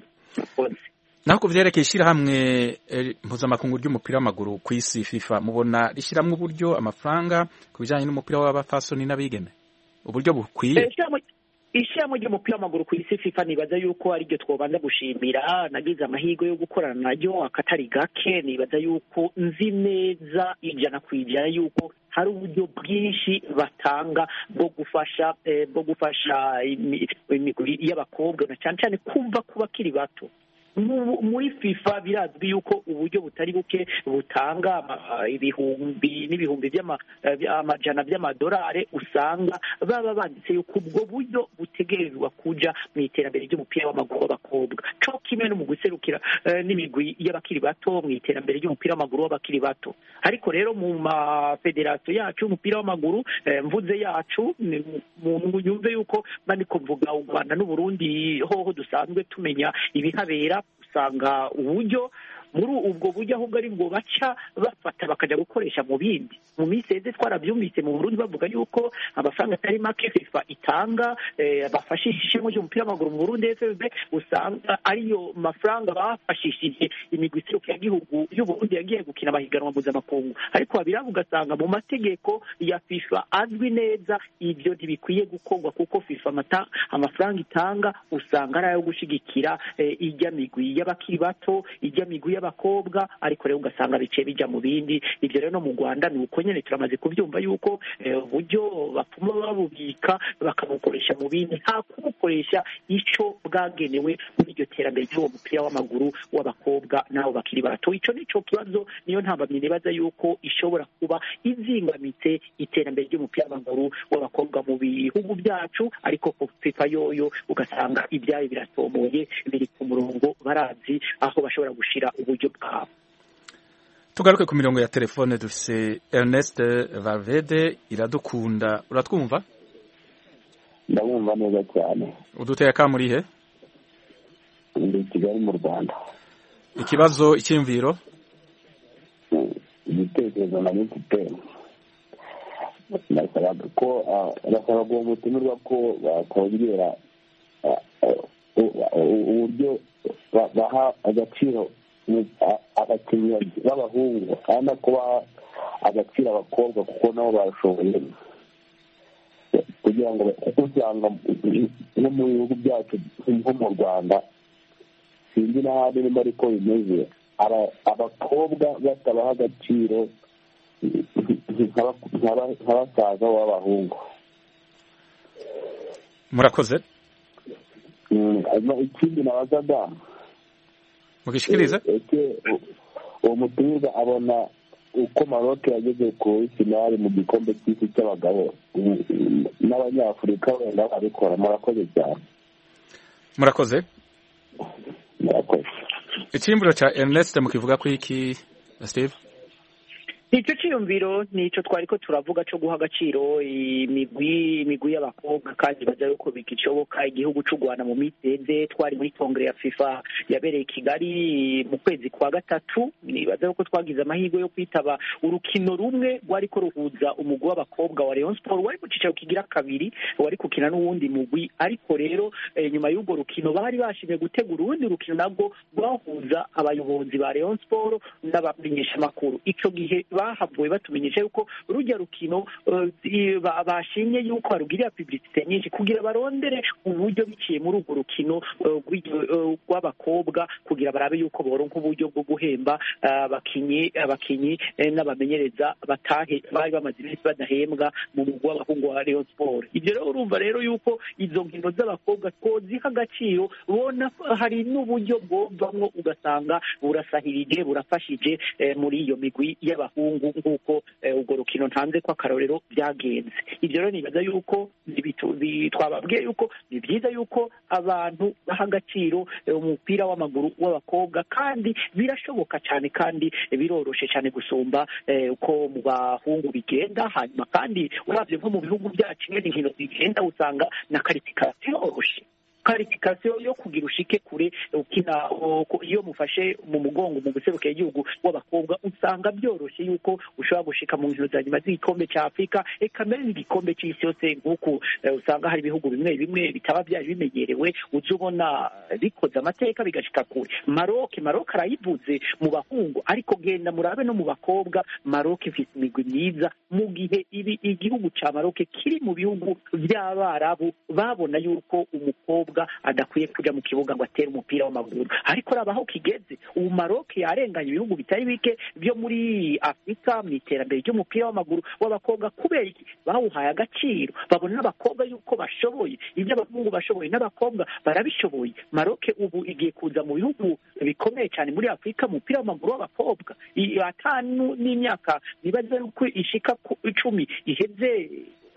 naho ku vyerekeye ishyirahamwe mpuzamakungu ry'umupira w'amaguru ku isi FIFA, mubona rishyiramo uburyo amafaranga ku bijyanye n'umupira w'abafasoni n'abigeme uburyo bukwiye? Ishyirahamwe ry'umupira w'amaguru ku isi FIFA nibaza yuko ari ryo twobanza gushimira. Nagize amahirwe yo gukorana naryo akatari gake, nibaza yuko nzi neza 100% yuko hari uburyo bwinshi batanga bwo gufasha imigwi y'abakobwa na cyane cyane kumva kuba kiri bato. Muri FIFA birazwi yuko uburyo butari buke butanga ibihumbi n'ibihumbi by'amajana by'amadolari, usanga baba banditse yuko ubwo buryo butegerezwa kuja mu iterambere ry'umupira w'amaguru w'abakobwa, cyo kimwe no mu guserukira n'imigwi y'abakiri bato mu iterambere ry'umupira w'amaguru w'abakiri bato. Ariko rero mu mafederasiyo yacu y'umupira w'amaguru, mvuze yacu mu nyumve yuko bandiko mvuga u Rwanda n'u Burundi, hoho dusanzwe tumenya ibihabera, usanga uburyo muri ubwo buryo ahubwo ari bwo baca bafata bakajya gukoresha mu bindi. Mu minsi yeze twarabyumvise mu Burundi bavuga yuko amafaranga atari make FIFA itanga bafashishije mu umupira w'amaguru mu Burundi. FFB usanga ariyo mafaranga bafashishije imigwi y'igihugu y'u Burundi yagiye gukina amahiganwa mpuzamakungu. Ariko babiraho ugasanga mu mategeko ya FIFA azwi neza ibyo ntibikwiye gukorwa, kuko FIFA amafaranga itanga usanga ari ayo gushigikira ijya migwi y'abakiri bato, ijya migwi y'abakobwa, ariko rero ugasanga bice bija mu bindi. Ibyo rero no mu Rwanda ni uko nyene turamaze kubyumva yuko uburyo bapfuma babubika bakabukoresha mu bindi, nta kubukoresha ico bwagenewe muri iryo terambere ry'uwo mupira w'amaguru w'abakobwa n'abo bakiri bato. Ico nico kibazo, niyo ntambamye nibaza yuko ishobora kuba izingamitse iterambere ry'umupira w'amaguru w'abakobwa mu bihugu byacu. Ariko ku FIFA yoyo ugasanga ibyayo biratomoye, biri ku murongo, barazi aho bashobora gushira uburyo bwabo. Tugaruke ku mirongo ya telefone, dufise Ernest Valverde Iradukunda. Uratwumva? Ndabumva neza cyane. Uduteye akamurihe? Ndi Kigali mu Rwanda. Ikibazo, icyumviro? Igitekerezo na mfite. Nasaba uwo mutumirwa ko bakongera uburyo baha agaciro abakinnyi b'abahungu kandi kubaha agaciro abakobwa kuko nabo barashoboye, kugira ngo usanga no mu bihugu byacu nko mu Rwanda sinzi n'ahandi nimba ariko bimeze, abakobwa batabaha agaciro nk'abasaza b'abahungu. Murakoze. Ikindi nabazaga mugishikiriza uwo mutumirwa abona uko Maroc yageze kuri finale mu gikombe cy'isi cy'abagabo n'abanyafurika wenda babikora. Murakoze cyane. Murakoze. Ikimbiro cha Ernest mukivuga ko iki Steve? Icyo cyiyumviro nico twariko turavuga cyo guha agaciro imigwi y'abakobwa kandi baza yuko bigishoboka igihugu cy'u Rwanda mu mitende twari muri kongere ya FIFA yabereye Kigali mu kwezi kwa gatatu nibaza yuko twagize amahirwe yo kwitaba urukino rumwe rwariko ruhuza umugwi w'abakobwa wa Rayon Sport wari ku cicaro kigira kabiri wari kukina n'uwundi mugwi ariko rero nyuma y'ubwo rukino bari bashimye gutegura urundi rukino nabwo rwahuza abayobozi ba Rayon Sport n'abamenyesha makuru ico gihe bahavuye batumenyesha yuko rujya rukino bashimye yuko barugirira publicité nyinshi kugira barondere uburyo biciye muri urwo rukino rw'abakobwa kugira barabe yuko boronka uburyo bwo guhemba abakinyi n'abamenyereza batahe bari bamaze iminsi badahembwa mu mugwi w'abahungu wa Rayon Sport. Ibyo rero urumva rero yuko izo nkino z'abakobwa twoziha agaciro bona hari n'uburyo bwovamwo ugasanga burasahirije burafashije muri iyo migwi y'abahungu nk'uko urwo rukino ntanze ko akarorero byagenze. Ibyo rero nibaza yuko twababwiye yuko ni byiza yuko abantu baha agaciro umupira w'amaguru w'abakobwa kandi birashoboka cyane kandi biroroshe cyane gusumba uko mu bahungu bigenda. Hanyuma kandi uravye nko mu bihugu byacu ingene inkino zigenda usanga na qualification yoroshe qualification yo kugira ushike kure ukina iyo mufashe mu mugongo mu guseruka igihugu w'abakobwa usanga byoroshye yuko ushobora gushika mu nkino za nyuma z'igikombe cya Afrika eka mbere n'igikombe cy'isi yose nk'uko usanga hari ibihugu bimwe bimwe bitaba byari bimenyerewe uzubona bikoze amateka bigashika kure. Maroc arayivuze mu bahungu ariko genda murabe no mu bakobwa Maroc ifite imigwi myiza mu gihe igihugu cya Maroc kiri mu bihugu by'abarabu babona yuko umukobwa adakwiye kuja mu kibuga ngo atere umupira w'amaguru ariko rabaho kigeze ubu Maroc yarenganye ibihugu bitari bike byo muri Afrika mu iterambere ry'umupira w'amaguru w'abakobwa kubera iki bawuhaye agaciro babona n'abakobwa yuko bashoboye ibyo abahungu bashoboye n'abakobwa barabishoboye. Maroc ubu igiye kuza mu bihugu bikomeye cyane muri Afrika mu mupira w'amaguru w'abakobwa atanu n'imyaka nibaza yuko ishika 10 iheze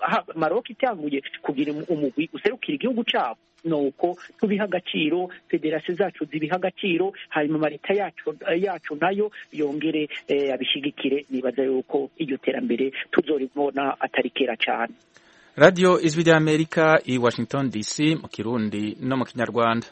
Maroc itanguye kugira umugwi userukira igihugu cyabo nuko tubiha agaciro federasiyo zacu zibiha agaciro hanyuma marita yacu nayo yongere abishigikire. Nibaza yuko iryo terambere tuzoribona atari kera cyane. Radio Ijwi ry'Amerika i Washington DC mu Kirundi no mu Kinyarwanda.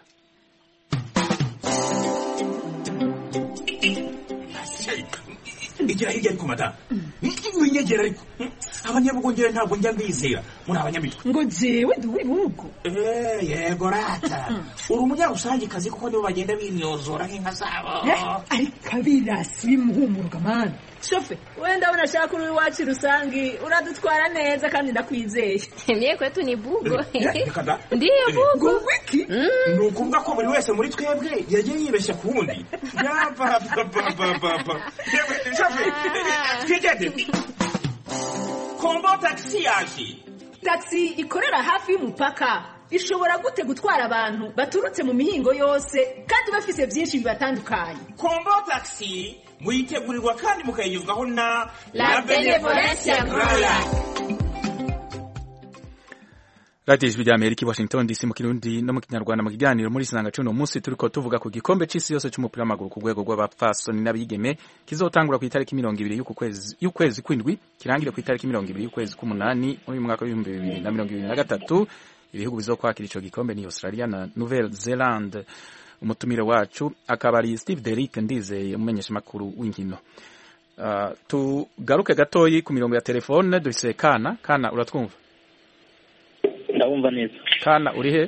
Igira hirya ariko madamu winyegera ariko abanyabugongera ntabwo njya mbizera muri abanyamitwe ngo jewe ndi uw'ibihugu yego rata uri umunyarusangikazi kuko nibo bagenda bimyozora nk'inka zabo ariko abirasi bimuhumuruka mani shofe wenda unashaka uri iwacu rusangi uradutwara neza kandi ndakwizeye. Mie kwetu ni bugo. Ndiyo bugo. Wiki ni ukuvuga ko buri wese muri twebwe yagiye yibeshya ku wundi. Shofe twigende kombo taxi yaje. Taxi ikorera hafi y'umupaka ishobora gute gutwara abantu baturutse mu mihingo yose kandi bafise byinshi bibatandukanye. Kombo taxi muyitegurirwa kandi mukayigezwaho na La Benevolencia Royal. Radio Ijwi ry'Amerika Washington DC mu Kirundi no mu Kinyarwanda mu kiganiro muri Sanga cuno munsi turiko tuvuga ku gikombe c'isi yose c'umupira w'amaguru ku rwego rw'abapfasoni n'abigeme kizotangura ku itariki 20 y'ukwezi kwindwi kirangire ku itariki 20 y'ukwezi k'umunani muri mwaka wa 2023. Ibihugu bizokwakira ico gikombe ni Australia na Nouvelle-Zélande. Umutumire wacu akaba ari Steve Derrick Ndizeye umumenyesha makuru w'inkino. Tugaruke gatoyi ku mirongo ya telefone dufise Kana uratwumva? Ndabumva neza. Kana uri he?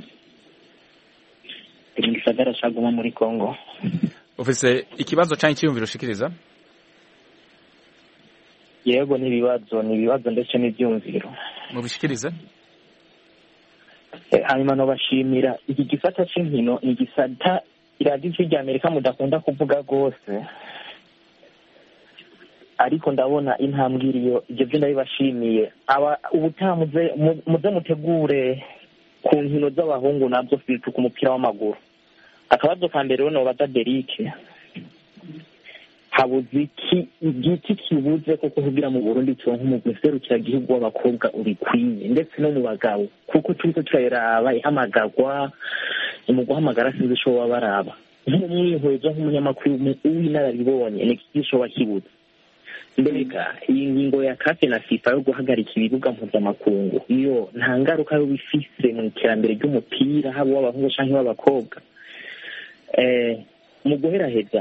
Ndi gisagara ca Goma muri Kongo. Ufise ikibazo cyane cyiyumviro shikiriza? Yego ni ibibazo ndetse n'ibyumviro. Mubishikirize? Hanyuma no bashimira iki gisata cy'inkino ni gisata iradiyo ry'Amerika mudakunda kuvuga gose. Ariko ndabona intambwiriyo ibyo byo ndabibashimiye ubutamuze muze mutegure ku nkino z'abahungu nabyo fitu ku mupira w'amaguru. Akabazo ka mbere no baza Derrick habuze igiti kibuze kuko kugira mu Burundi cyo nk'umuserukira gihugu w'abakobwa uri kwiye ndetse no mu bagabo kuko turiko turayiraba ihamagagwa mu guhamagara sinzi cyo wabaraba nk'umwihwezo nk'umunyamakuru w'inararibonye ni iki gishobora kibuza mbega iyi ngingo ya kafe na fifa yo guhagarika ibibuga mpuzamakungu iyo nta ngaruka yo bifise mu iterambere ry'umupira haba uw'abahungu canke uw'abakobwa mu guheraheza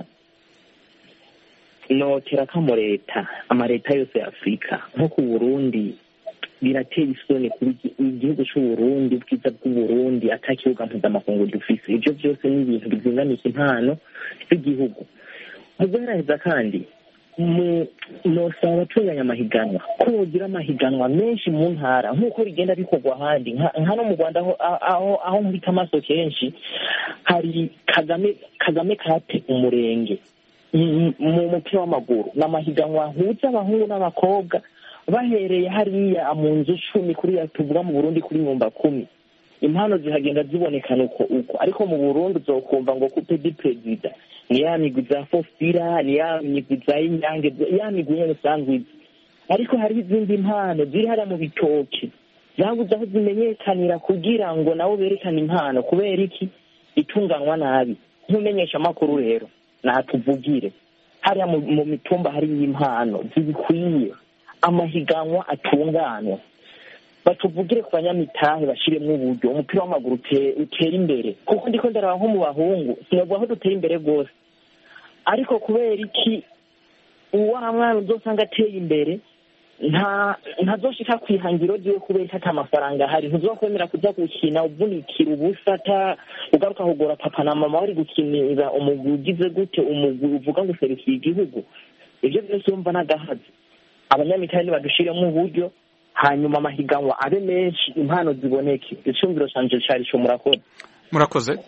notera kamo amaleta yose ya Afurika nko ku Burundi birateye isoni kuba igihugu c'Uburundi ubwiza bw'Uburundi atakibuga mpuzamakungu dufise ivyo byose ni ibintu bizinganisha impano z'igihugu mu guheraheza kandi nosaba abatunganya amahiganwa ko bogira amahiganwa menshi mu ntara nk'uko bigenda bikorwa ahandi nka no mu Rwanda aho mbita amaso kenshi hari Kagame kate umurenge mu mupira w'amaguru n'amahiganwa ahuza abahungu n'abakobwa bahereye hariya mu nzu 10 kuri tuvuga mu Burundi kuri nyumba 10 impano zihagenda zibonekana uko ariko mu Burundi uzokumva ngo coupe du président ni ya migwi za Fofira ni ya migwi za Inyange ya migwi nyene sangwizi ariko hari izindi mpano ziri hariya mu bitoke zabuze aho zimenyekanira kugira ngo nabo berekane impano kubera iki itunganwa nabi ntumenyesha amakuru rero natuvugire hariya mu mitumba hari impano zibikwiye amahiganwa atunganwa batuvugire ku banyamitahe bashiremwo uburyo umupira w'amaguru utera imbere kuko ndiko ndaraba nko mu bahungu sinavuga aho dutera imbere rwose ariko kubera iki uwa mwana uzosanga ateye imbere ntazoshika kwihangiro ryiwe kubera ata amafaranga ahari ntuzokwemera kuja gukina uvunikira ubusa ugaruka kugora papa na mama bari gukinira umugwi ugize gute umugwi uvuga ngo serukiye igihugu ivyo byose umva n'agahazi abanyamitahe nibadushiremwo uburyo hanyuma amahiganwa abe menshi impano ziboneke icumviro canje cari cyo murakoze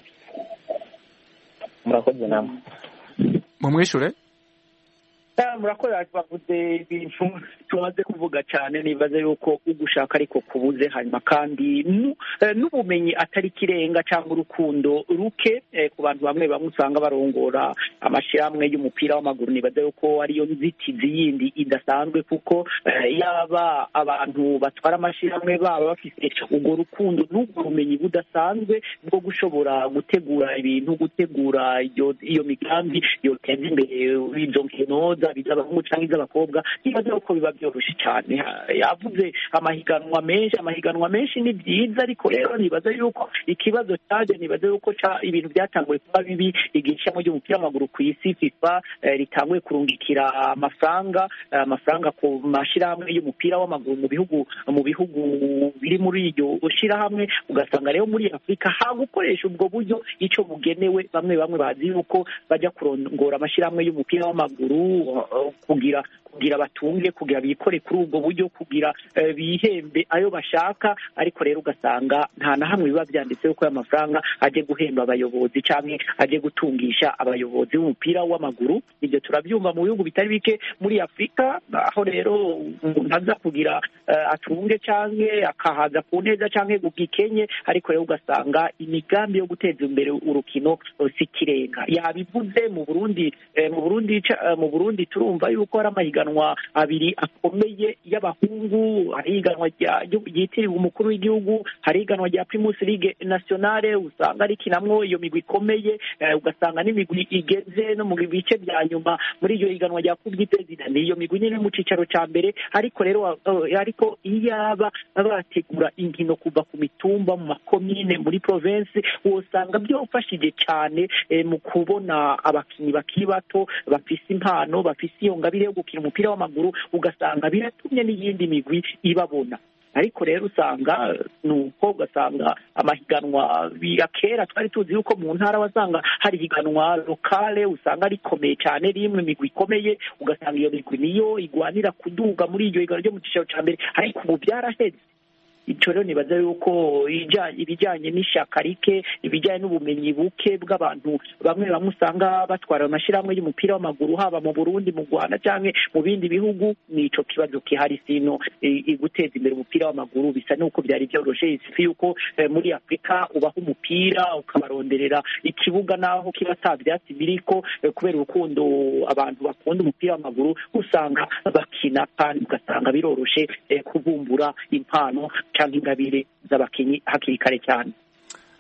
namwe mumwishure murakoze bavuze ibintu tumaze kuvuga cyane nibaze yuko ugushaka ariko kubuze hanyuma kandi n'ubumenyi atari kirenga cyangwa urukundo ruke ku bantu bamwe usanga barongora amashirahamwe y'umupira w'amaguru nibaze yuko ariyo nzitizi yindi idasanzwe kuko yaba abantu batwara amashirahamwe baba bafite ubwo rukundo n'ubwo bumenyi budasanzwe bwo gushobora gutegura ibintu gutegura iyo migambi yoteza imbere izo nkino bizabahungu cyangwa iz'abakobwa nibaze uko biba byoroshe cyane yavuze amahiganwa menshi ni byiza ariko rero nibaze yuko ikibazo cyaje nibaze yuko ibintu byatanguye kuba bibi igihe cyamo ry'umupira w'amaguru ku isi FIFA ritanguye kurungikira amafaranga ku mashirahamwe y'umupira w'amaguru mu bihugu biri muri iryo shirahamwe ugasanga rero muri Afurika hagukoresha ubwo buryo ico bugenewe bamwe bazi yuko bajya kurongora amashirahamwe y'umupira w'amaguru kugira batunge kugira bikore kuri ubwo buryo kugira bihembe ayo bashaka ariko rero ugasanga nta na hamwe biba byanditse ko amafaranga aje guhemba abayobozi cyangwa aje gutungisha abayobozi b'umupira w'amaguru ibyo turabyumva mu bihugu bitari bike muri Afurika aho rero umuntu aza kugira atunge cyangwa akahaza ku neza cyangwa gugikenye ariko rero ugasanga imigambi yo guteza imbere urukino sikirenga yabivuze mu Burundi turumva yuko hari amahiganwa abiri akomeye y'abahungu hari ihiganwa ryitiriwe umukuru w'igihugu hari ihiganwa rya Primus League Nationale usanga rikinamwo iyo migwi ikomeye ugasanga n'imigwi igeze no mu bice bya nyuma muri iyo higanwa rya Coupe du Président niyo migwi nyine mu cicaro ca mbere ariko rero iyaba bategura inkino kuva ku mitumba mu makomine muri province usanga byofashije cyane mu kubona abakinyi bakiri bato bafise impano bafise iyo ngabire yo gukina umupira w'amaguru ugasanga biratumye n'iyindi migwi ibabona ariko rero usanga nuko ugasanga amahiganwa kera twari tuzi yuko mu ntara wasanga hari higanwa lokale usanga rikomeye cyane rimwe imigwi ikomeye ugasanga iyo migwi niyo igwanira kuduga muri iryo higanwa ryo mu cicaro ca mbere ariko ubu byaraheze icyo rero nibaza yuko ibijyanye n'ishyaka rike ibijyanye n'ubumenyi buke bw'abantu bamwe usanga batwara amashyirahamwe y'umupira w'amaguru haba mu Burundi mu Rwanda cyangwa mu bindi bihugu nico kibazo kihari sino guteza imbere umupira w'amaguru bisa n'uko byari byoroshe ifi yuko muri Afurika ubaho umupira ukabaronderera ikibuga naho kiba atabyatsi biriko kubera urukundo abantu bakunda umupira w'amaguru usanga bakina kandi ugasanga biroroshe kubumbura impano cyangwa ingabire z'abakinyi hakiri kare cyane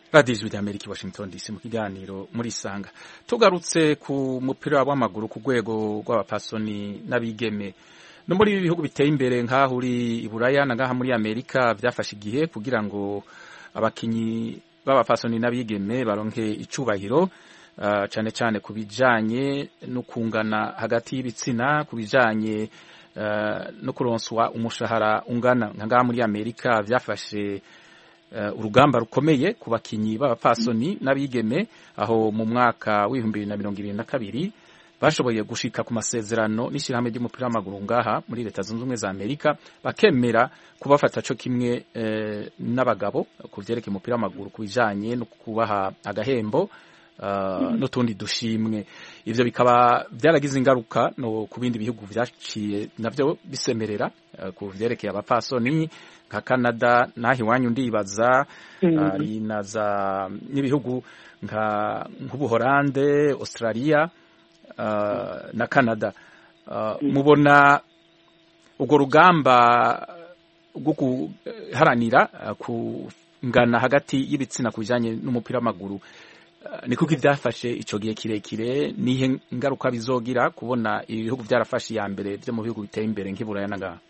radiyo ijwi ry'Amerika Washington DC mu kiganiro muri Sanga. Tugarutse ku mupira w'amaguru ku rwego rw'abapasoni n'abigeme no muri ibi bihugu biteye imbere nk'aho uri i Buraya na ngaha muri Amerika byafashe igihe kugira ngo abakinyi b'abapasoni n'abigeme baronke icubahiro cyane cyane ku bijanye no kungana hagati y'ibitsina, ku bijanye no kuronswa umushahara ungana ngaha muri Amerika. Byafashe urugamba rukomeye ku bakinyi b'abapasoni n'abigeme aho mu mwaka w'2022 bashoboye gushika ku masezerano n'ishirahamwe ry'umupira w'amaguru ngaha muri Leta Zunze Ubumwe za Amerika, bakemera kubafata co kimwe n'abagabo ku vyerekeye umupira w'amaguru ku bijanye no kubaha agahembo n'utundi dushimwe. Ivyo bikaba byaragize ingaruka no ku bindi bihugu vyaciye navyo bisemerera ku vyerekeye abapasoni nka Canada naho iwanyu ndibaza ari naza n'ibihugu nk'Ubuholande, Australia na Canada. Mubona urwo rugamba rwo guharanira kungana hagati y'ibitsina ku bijanye n'umupira w'amaguru ni kuko ivyafashe ico gihe kirekire, nihe ngaruka bizogira kubona ibihugu byarafashe ya mbere byo mu bihugu biteye imbere nk'Iburaya na ngaha?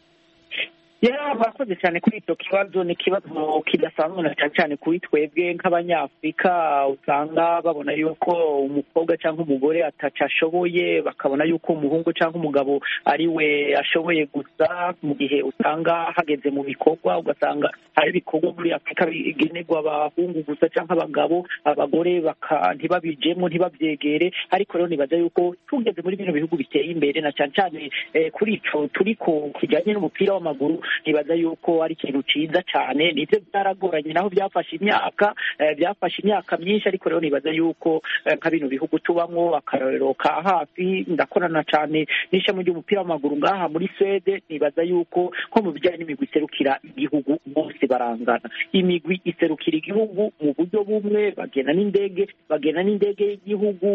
Bakoze cyane kuri icyo kibazo. ni ikibazo kidasanzwe na cyane kuri twebwe nk'abanyafurika. Usanga babona yuko umukobwa cyangwa umugore ataca ashoboye, bakabona yuko umuhungu cyangwa umugabo ari we ashoboye gusa, mu gihe usanga hageze mu bikorwa ugasanga hari ibikorwa muri Afurika bigenerwa abahungu gusa cyangwa abagabo, abagore ntibabijemo ntibabyegere. Ariko rero nibaza yuko tugeze muri bino bihugu biteye imbere na cyane kuri ico turi ku kijyanye n'umupira w'amaguru, nibaza yuko ari ikintu ciza cyane. Nivyo byaragoranye naho byafashe imyaka myinshi, ariko rero nibaza yuko nka bino bihugu tubamwo akarorero ka hafi, ndakorana cyane n'ishami ry'umupira w'amaguru ngaha muri Swede. Nibaza yuko nko mu bijyanye n'imigwi iserukira igihugu bose barangana. Imigwi iserukira igihugu mu buryo bumwe, bagena n'indege y'igihugu,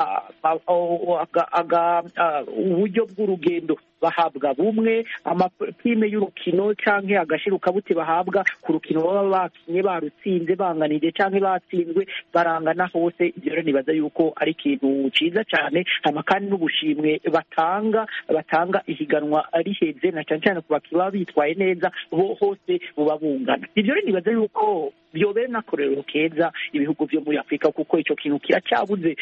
uburyo bw'urugendo bahabwa bumwe, amaprime y'urukino canke agashirukabuti bahabwa ku rukino baba bakinye, barutsinze banganije canke batsinzwe, barangana hose. Ibyo rero nibaza yuko ari ikintu ciza cyane. Hama kandi n'ubushimwe batanga ihiganwa riheze na cyane ku bakinnyi baba bitwaye neza, bo hose buba bungana. Ibyo rero nibaza yuko byobera n'akorero keza ibihugu byo muri Afurika, kuko icyo kintu kiracyabuze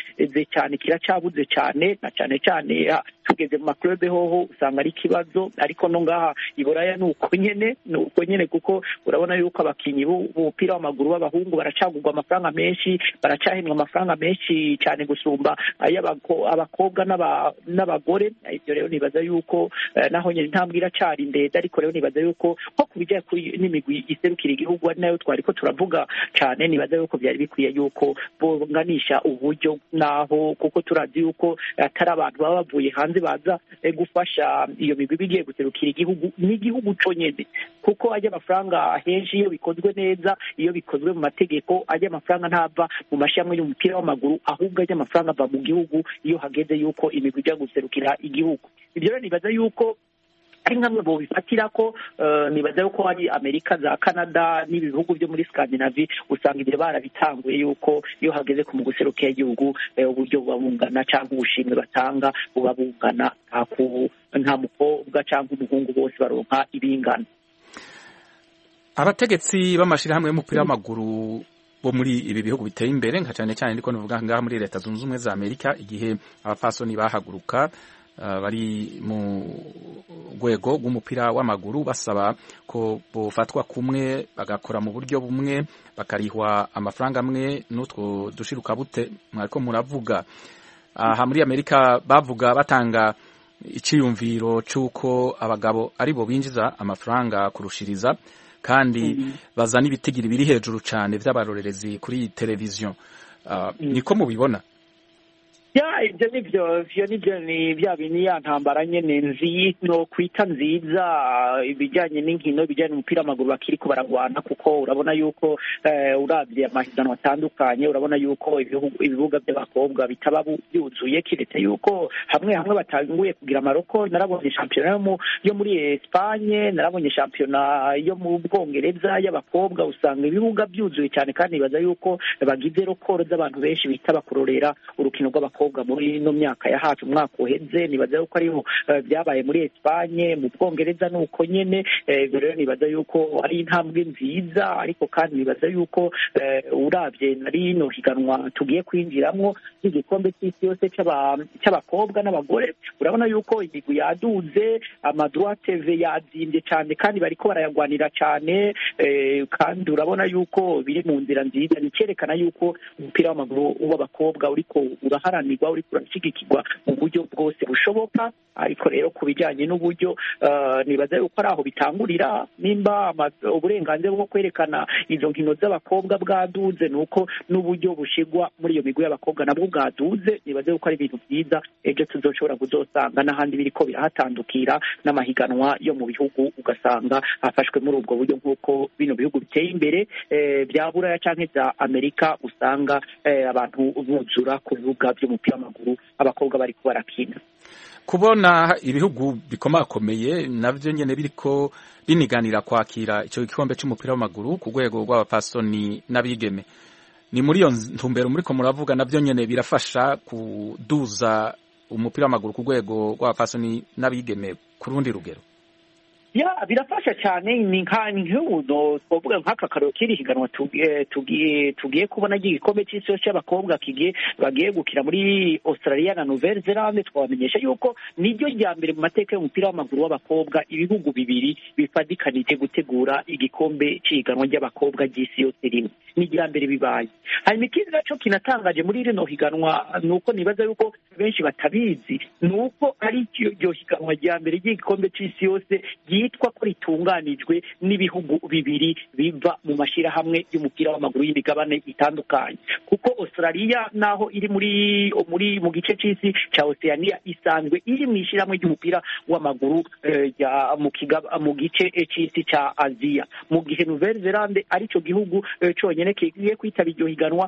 cyane na cyane tugeze mu maklube hoho usanga ari ikibazo. Ariko no ngaha i Buraya ni uko nyene kuko urabona yuko abakinyi b'umupira w'amaguru b'abahungu baracagurwa amafaranga menshi, baracahembwa amafaranga menshi cyane gusumba abakobwa n'abagore. Ibyo rero nibaza yuko naho nyene intambwe iracari ndende, ariko rero nibaza yuko nko kubijyanye n'imigwi iserukira igihugu ari nayo twariko turavuga cyane, nibaza yuko byari bikwiye yuko bonganisha uburyo naho, kuko turazi yuko atari abantu baba bavuye hanze baza gufasha iyo migwi bigiye guserukira igihugu n'igihugu conyene, kuko ajya amafaranga henshi iyo bikozwe neza, iyo bikozwe mu mategeko, ajya amafaranga ntava mu mashyamwe y'umupira w'amaguru, ahubwo ajya amafaranga ava mu gihugu iyo hageze yuko imigwi ijya guserukira igihugu. Ibyo rero nibaza yuko ari nkamwe bo bifatira ko nibaza yuko ari Amerika za Canada n'ibihugu byo muri Scandinavie usanga ibyo barabitanguye yuko iyo hageze ku muguserukira igihugu uburyo bubungana cyangwa ubushimwe batanga bubungana, nta mukobwa cyangwa umuhungu bose baronka ibingana. Abategetsi b'amashirahamwe y'umupira w'amaguru bo muri ibi bihugu biteye imbere nka cyane ndiko navuga ngaha muri Leta Zunze Ubumwe za Amerika, igihe abapfasoni bahaguruka bari mu rwego rw'umupira w'amaguru basaba ko bofatwa kumwe, bagakora mu buryo bumwe, bakarihwa amafaranga amwe n'utwo dushirukabute mwariko muravuga. Aha muri Amerika bavuga batanga iciyumviro c'uko abagabo ari bo binjiza amafaranga kurushiriza, kandi bazana ibitigiri biri hejuru cyane vy'abarorerezi kuri televiziyo. Niko mubibona? ibyo nibyo ni bya bini ya ntambara nyene no kwita nziza ibijyanye n'inkino bijyanye n'umupira w'amaguru bakiriko baragwana kuko urabona yuko uravye amahiganwa atandukanye urabona yuko ibibuga by'abakobwa bitaba byuzuye kiretse yuko hamwe batanguye kugira amaroko narabonye shampiyona yo muri Espagne narabonye shampiyona yo mu Bwongereza y'abakobwa usanga ibibuga byuzuye cyane kandi nibaza yuko bagize rokoro z'abantu benshi bitaba kurorera urukino rw'abakobwa muri ino myaka ya hafi umwaka uheze nibaza yuko ariho byabaye muri Espagne mu Bwongereza nuko nyene rero nibaza yuko ari intambwe nziza ariko kandi nibaza yuko uravye nari no higanwa tugiye kwinjiramwo igikombe cy'isi yose cy'abakobwa n'abagore urabona yuko imigwi yaduze amadroit TV yazimbye cyane kandi bariko barayagwanira cyane kandi urabona yuko biri mu nzira nziza nicyerekana yuko umupira w'amaguru w'abakobwa uriko uraharanirwa uriko urashigikirwa mu buryo bwose bushoboka ariko rero ku bijyanye n'uburyo nibaza yuko ari aho bitangurira nimba uburenganzira bwo kwerekana izo nkino z'abakobwa bwaduze nuko n'uburyo bushigwa muri iyo migwi y'abakobwa nabwo bwaduze nibaza yuko ari ibintu byiza ejo tuzoshobora kuzosanga n'ahandi biriko birahatandukira n'amahiganwa yo mu bihugu ugasanga afashwe muri ubwo buryo nk'uko bino bihugu biteye imbere bya buraya canke bya Amerika usanga abantu buzura ku bibuga by'umupira w'amaguru abakobwa bariko barakina kubona ibihugu bikomakomeye navyo nyene biriko biniganira kwakira ico gikombe c'umupira w'amaguru ku rwego rw'abapasoni n'abigeme ni muri iyo ntumbero muriko muravuga navyo nyene birafasha kuduza umupira w'amaguru ku rwego rw'abapasoni n'abigeme ku rundi rugero birafasha cyane ni nk'uno twavuga nk'aka karo kiri higanwa tugiye kubona igikombe cy'isi cy'abakobwa bagiye gukina muri Australia na Nouvelle Zelande twabamenyesha yuko niryo rya mbere mu mateka y'umupira w'amaguru w'abakobwa ibihugu bibiri bifadikanije gutegura igikombe cy'ihiganwa ry'abakobwa ry'isi yose rimwe ni irya mbere bibaye hanyuma ikindi naco kinatangaje muri rino higanwa nuko nibaza yuko benshi batabizi nuko ari iryo higanwa rya mbere ry'igikombe cy'isi yose yitwa ko ritunganijwe n'ibihugu bibiri biva mu mashirahamwe y'umupira w'amaguru y'imigabane itandukanye kuko Australia naho iri mu gice c'isi ca Oceania isanzwe iri mu ishirahamwe ry'umupira w'amaguru mu gice c'isi ca Asia mu gihe Nouvelle Zelande arico gihugu conyene kigiye kwitaba iryo higanwa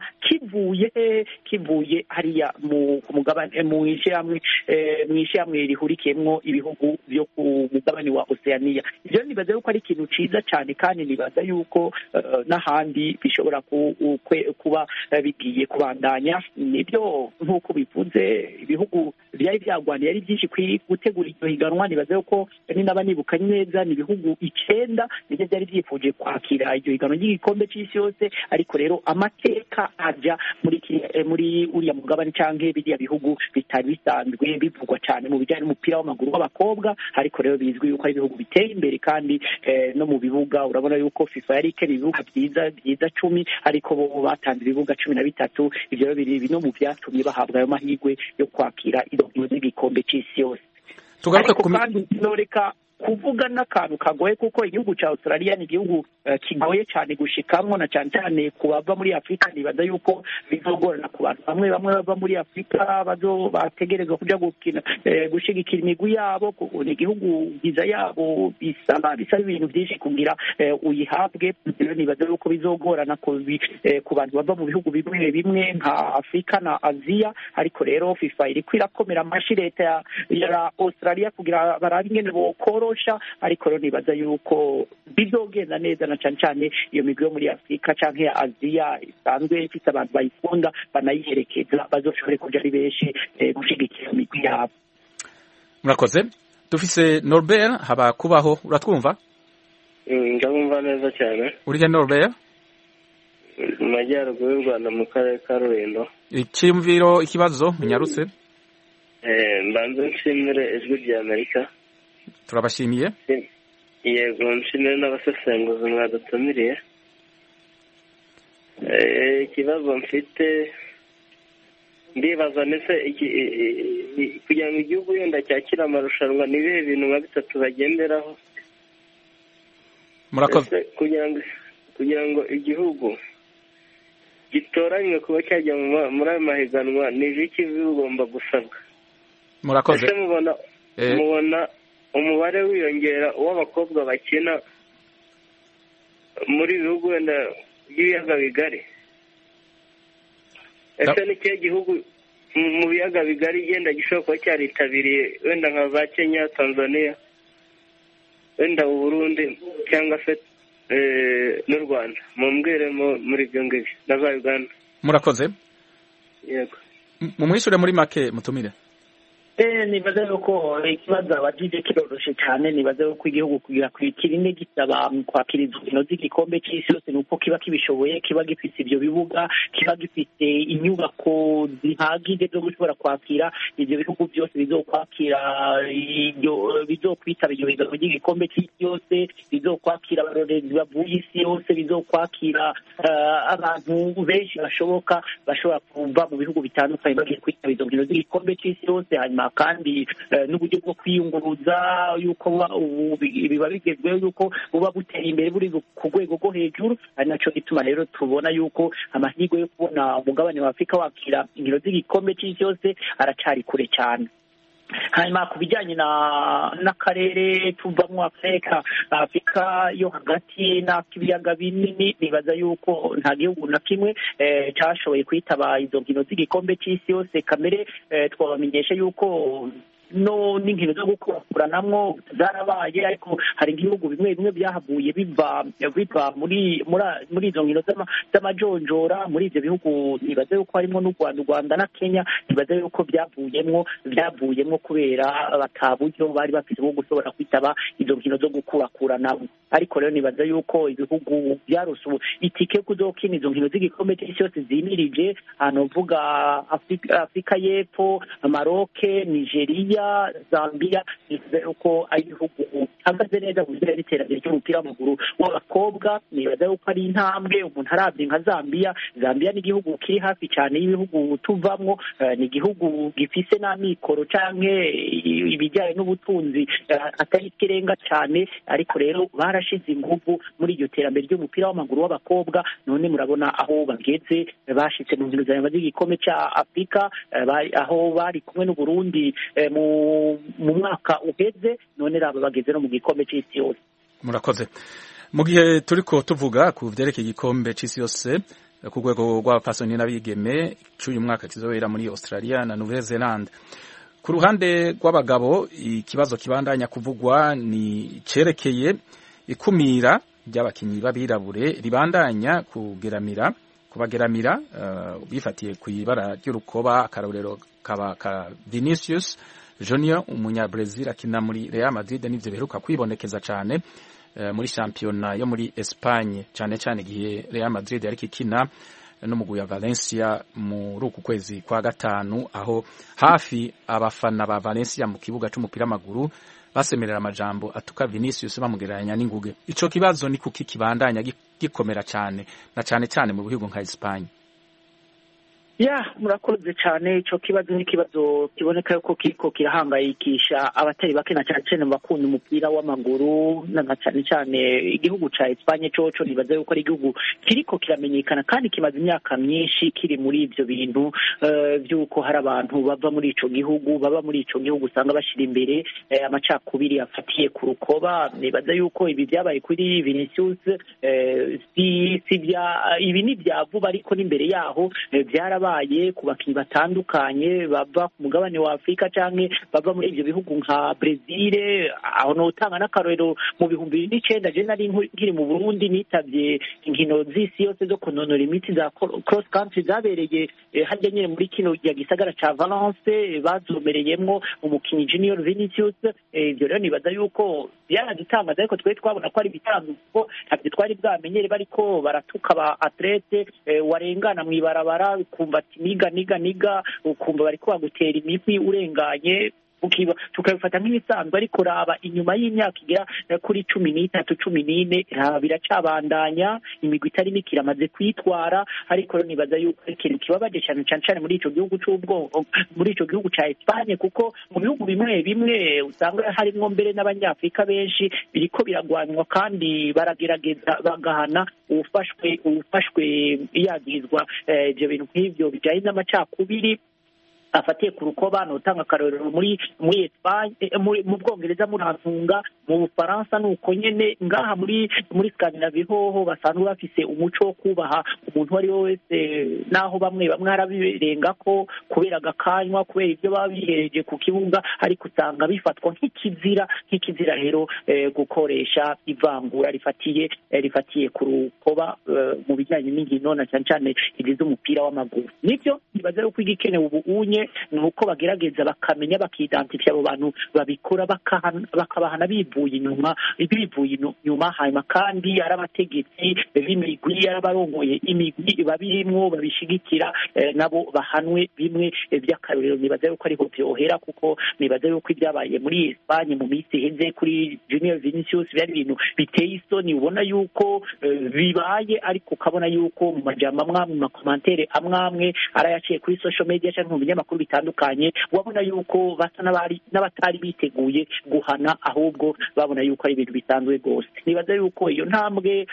kivuye hariya mu mugabane mu ishirahamwe rihurikiyemwo ibihugu byo ku mugabane wa Oceania ibyo nibaza yuko ari ikintu ciza cyane kandi nibaza yuko n'ahandi bishobora kuba bigiye kubandanya nibyo nk'uko bivuze ibihugu byari byagwaniye ari byinshi gutegura iryo higanwa nibaza yuko n'aba nibuka neza ni ibihugu 9 nibyo byari byifuje kwakira iryo higanwa ry'igikombe cy'isi yose ariko rero amateka aja muri uriya mugabane canke biriya bihugu bitari bisanzwe bivugwa cyane mu bijyanye n'umupira w'amaguru w'abakobwa ariko rero bizwi yuko ari ibihugu biteye imbere kandi no mu bibuga urabona yuko FIFA yari ikera ibibuga byiza 10 ariko bo batanze ibibuga 13 ivyo rero biri no mu byatumye bahabwa ayo mahirwe yo kwakira izo z'igikombe cy'isi yose tugaruka ku kandi noreka kuvuga n'akantu kagoye kuko igihugu cya Australia ni igihugu kigoye cyane gushikamwo na cyane cyane ku bava muri Afrika nibaza yuko bizogorana ku bantu bamwe bava muri Afrika bategerezwa kuja gukina gushigikira imigwi yabo ni igihugu giza yabo bisaba ibintu byinshi kugira uyihabwe rero nibaza yuko bizogorana ku bantu bava mu bihugu bimwe nka Afrika na Asia ariko rero FIFA iri kwirakomera amashi leta ya Australia kugira barabe ingene bokoro ariko rero nibaza yuko bizogenda neza na cyane cyane iyo migwi yo muri Afrika canke ya Asia isanzwe ifite abantu bayikunda banayiherekeza bazoshobore kuja ari benshi gushigikira imigwi yabo murakoze dufise Norbert haba kubaho uratwumva ndabumva neza cyane urihe Norbert mu majyaruguru y'u Rwanda mu karere ka Rulindo icyumviro ikibazo munyarutse mbanze nshimire ijwi rya Amerika turabashimiye yego nshimire n'abasesenguzi mwadutumiriye ikibazo mfite ndibaza ndetse kugira ngo igihugu yenda cyakira amarushanwa ni ibihe bintu nka bitatu bagenderaho murakoze kugira ngo igihugu gitoranywe kuba cyajya muri ayo mahiganwa ni ibiki bigomba gusabwa? Murakoze. Ese mubona umubare wiyongera w'abakobwa bakina muri bihugu wenda by'ibiyaga bigari? Ese ni ikihe gihugu mu biyaga bigari genda gishobora kuba cyaritabiriye wenda nka za Kenya, Tanzania, wenda u Burundi cyangwa se n'u Rwanda? Mumbwire muri ibyo ngibyo na za Uganda. Murakoze. Yego. Mumwishure muri make mutumire. Nibaza yuko ikibazo abajije kiroroshe cyane. Nibaza yuko igihugu kugira kwikirinde gisaba kwakira inkino z'igikombe cy'isi yose nuko kiba kibishoboye, kiba gifite ibyo bibuga, kiba gifite inyubako zihagije zo gushobora kwakira ibyo bihugu byose bizokwakira bizokwitaba ibyo biganiro by'igikombe cy'isi yose, bizokwakira abarorerezi bavuye isi yose, bizokwakira abantu benshi bashoboka bashobora kuva mu bihugu bitandukanye bagiye kwitaba izo nkino z'igikombe cy'isi yose. Hanyuma kandi n'uburyo bwo kwiyunguruza yuko biba bigezweho yuko buba buteye imbere buri ku rwego rwo hejuru, ari nacyo gituma rero tubona yuko amahirwe yo kubona umugabane wa Afurika wakira inkino z'igikombe cy'isi yose aracyari kure cyane. Hanyuma ku bijyanye n'akarere tuvamo Afurika yo hagati n'ak'ibiyaga binini, nibaza yuko nta gihugu na kimwe cyashoboye kwitaba izo nkino z'igikombe cy'isi yose. Kamere twabamenyesha yuko n'inkino zo gukurakuranamwo zarabaye, ariko hari ibihugu bimwe bimwe byahavuye biva muri izo nkino z'amajonjora. Muri ibyo bihugu nibaza yuko harimo n'u Rwanda na Kenya. Nibaza yuko byavuyemo kubera bataburyo bari bafite bwo gushobora kwitaba izo nkino zo gukurakuranamwo. Ariko rero nibaza yuko ibihugu byarose itike yo kuzokina izo nkino z'igikombe cy'isi yose zimirije, hano vuga Afurika y'Epfo, Maroc, Nigeria, Zambia. Nibaza yuko ari ibihugu bihagaze neza mu bijyanye n'iterambere ry'umupira w'amaguru w'abakobwa. Nibaza yuko ari intambwe umuntu arabye nka Zambia ni igihugu kiri hafi cyane y'ibihugu tuvamwo, ni igihugu gifise n'amikoro canke ibijyanye n'ubutunzi atari ikirenga cyane, ariko rero barashize ingufu muri iryo terambere ry'umupira w'amaguru w'abakobwa. None murabona aho bageze, bashitse mu nkino z'igikombe cya Afurika, aho bari kumwe n'u Burundi mu mwaka uheze, none raba bageze no mu gikombe cy'isi yose. Murakoze. Mu gihe turiko tuvuga ku vyerekeye igikombe cy'isi yose ku rwego rw'abapfasoni n'abigeme cy'uyu mwaka kizobera muri Australia na Nouvelle Zelande, ku ruhande rw'abagabo ikibazo kibandanya kuvugwa ni cerekeye ikumira ry'abakinyi b'abirabure ribandanya kubageramira bifatiye ku ibara ry'urukoba. Akarorero kaba ka Vinicius Junior, umunya-Brazil akina muri Real Madrid, n'ivyo biheruka kwibonekeza cyane muri shampiyona yo muri Espagne, cyane cyane igihe Real Madrid yariko ikina n'umugwi wa Valencia muri uku kwezi kwa gatanu, aho hafi abafana ba Valencia mu kibuga c'umupira w'amaguru basemerera amajambo atuka Vinicius bamugereranya n'inguge. Ico kibazo ni kuki kibandanya gikomera cyane na cyane mu bihugu nka Espagne? Murakoze cyane. Ico kibazo ni kibazo kiboneka yuko kiriko kirahangayikisha abatari bake na cyane bakunda umupira w'amaguru, na cyane igihugu ca Espagne coco nibaza yuko ari igihugu kiriko kiramenyekana kandi kimaze imyaka myinshi kiri muri ivyo bintu by'uko hari abantu baba muri ico gihugu usanga bashira imbere amacakubiri afatiye ku rukoba. Nibaza yuko ibi byabaye kuri Vinicius ibi ni bya vuba, ariko n'imbere yaho byarabaye ku bakinnyi batandukanye bava ku mugabane wa Afurika canke bava muri ivyo bihugu nka Brazil. Aho notanga n'akarorero mu 2009 je nari nkiri mu Burundi, nitavye inkino z'isi yose zo kunonora imitsi za cross country zabereye harya nyene muri kino ya gisagara ca Valence, bazomereyemwo umukinyi Junior Vinicius. Ivyo rero nibaza yuko byaradutangaza, ariko twe twabona ko ari bitangaza kuko ntabwo twari bwamenyere bariko baratuka ba atlete warengana mw'ibarabara ukumva ati niga ukumva bariko bagutera imipwi urenganye. tukabifata nk'ibisanzwe, ariko raba inyuma y'imyaka igera kuri 13 14 biracabandanya, imigwi itari mike iramaze kwitwara. Ariko nibaza yuko ikintu kibabaje cyane cyane muri ico gihugu c'ubwonko, muri ico gihugu ca Espagne, kuko mu bihugu bimwe bimwe usanga harimwo mbere n'abanyafrika benshi biriko biragwanywa, kandi baragerageza bagahana ufashwe yagizwa ivyo bintu nk'ivyo bijanye n'amacakubiri afatiye ku rukoba. Notanga akarorero muri Espagne, mu Bwongereza murantunga, mu Bufaransa nuko nyene, ngaha muri Scandinavie hoho basanzwe bafise umuco wo kubaha umuntu wari wese, naho bamwe harabirenga ko kubera agakanywa, kubera ibyo baba bihereje ku kibuga, ariko usanga bifatwa nk'ikizira rero gukoresha ivangura rifatiye ku rukoba mu bijyanye n'inkino na cyane cyane izi z'umupira w'amaguru. Nibyo nibaza yuko igikenewe ubu unye ni uko bagerageza bakamenya, bakidantifya abo bantu babikora, bakabahana bivuye inyuma, hanyuma kandi ari abategetsi b'imigwi, ari abarongoye imigwi babirimwo babishigikira, nabo bahanwe bimwe by'akarorero. Nibaza yuko ariho byohera, kuko nibaza yuko ibyabaye muri Espagne mu minsi iheze kuri Junior Vinicius byari ibintu biteye isoni, ubona yuko bibaye, ariko ukabona yuko mu majambo amwe mu makomantere amwe arayaciye kuri social media cyangwa mu binyamakuru bitandukanye, wabona yuko basa n'abatari biteguye guhana, ahubwo babona yuko ari ibintu bisanzwe rwose. Nibaza yuko iyo ntambwe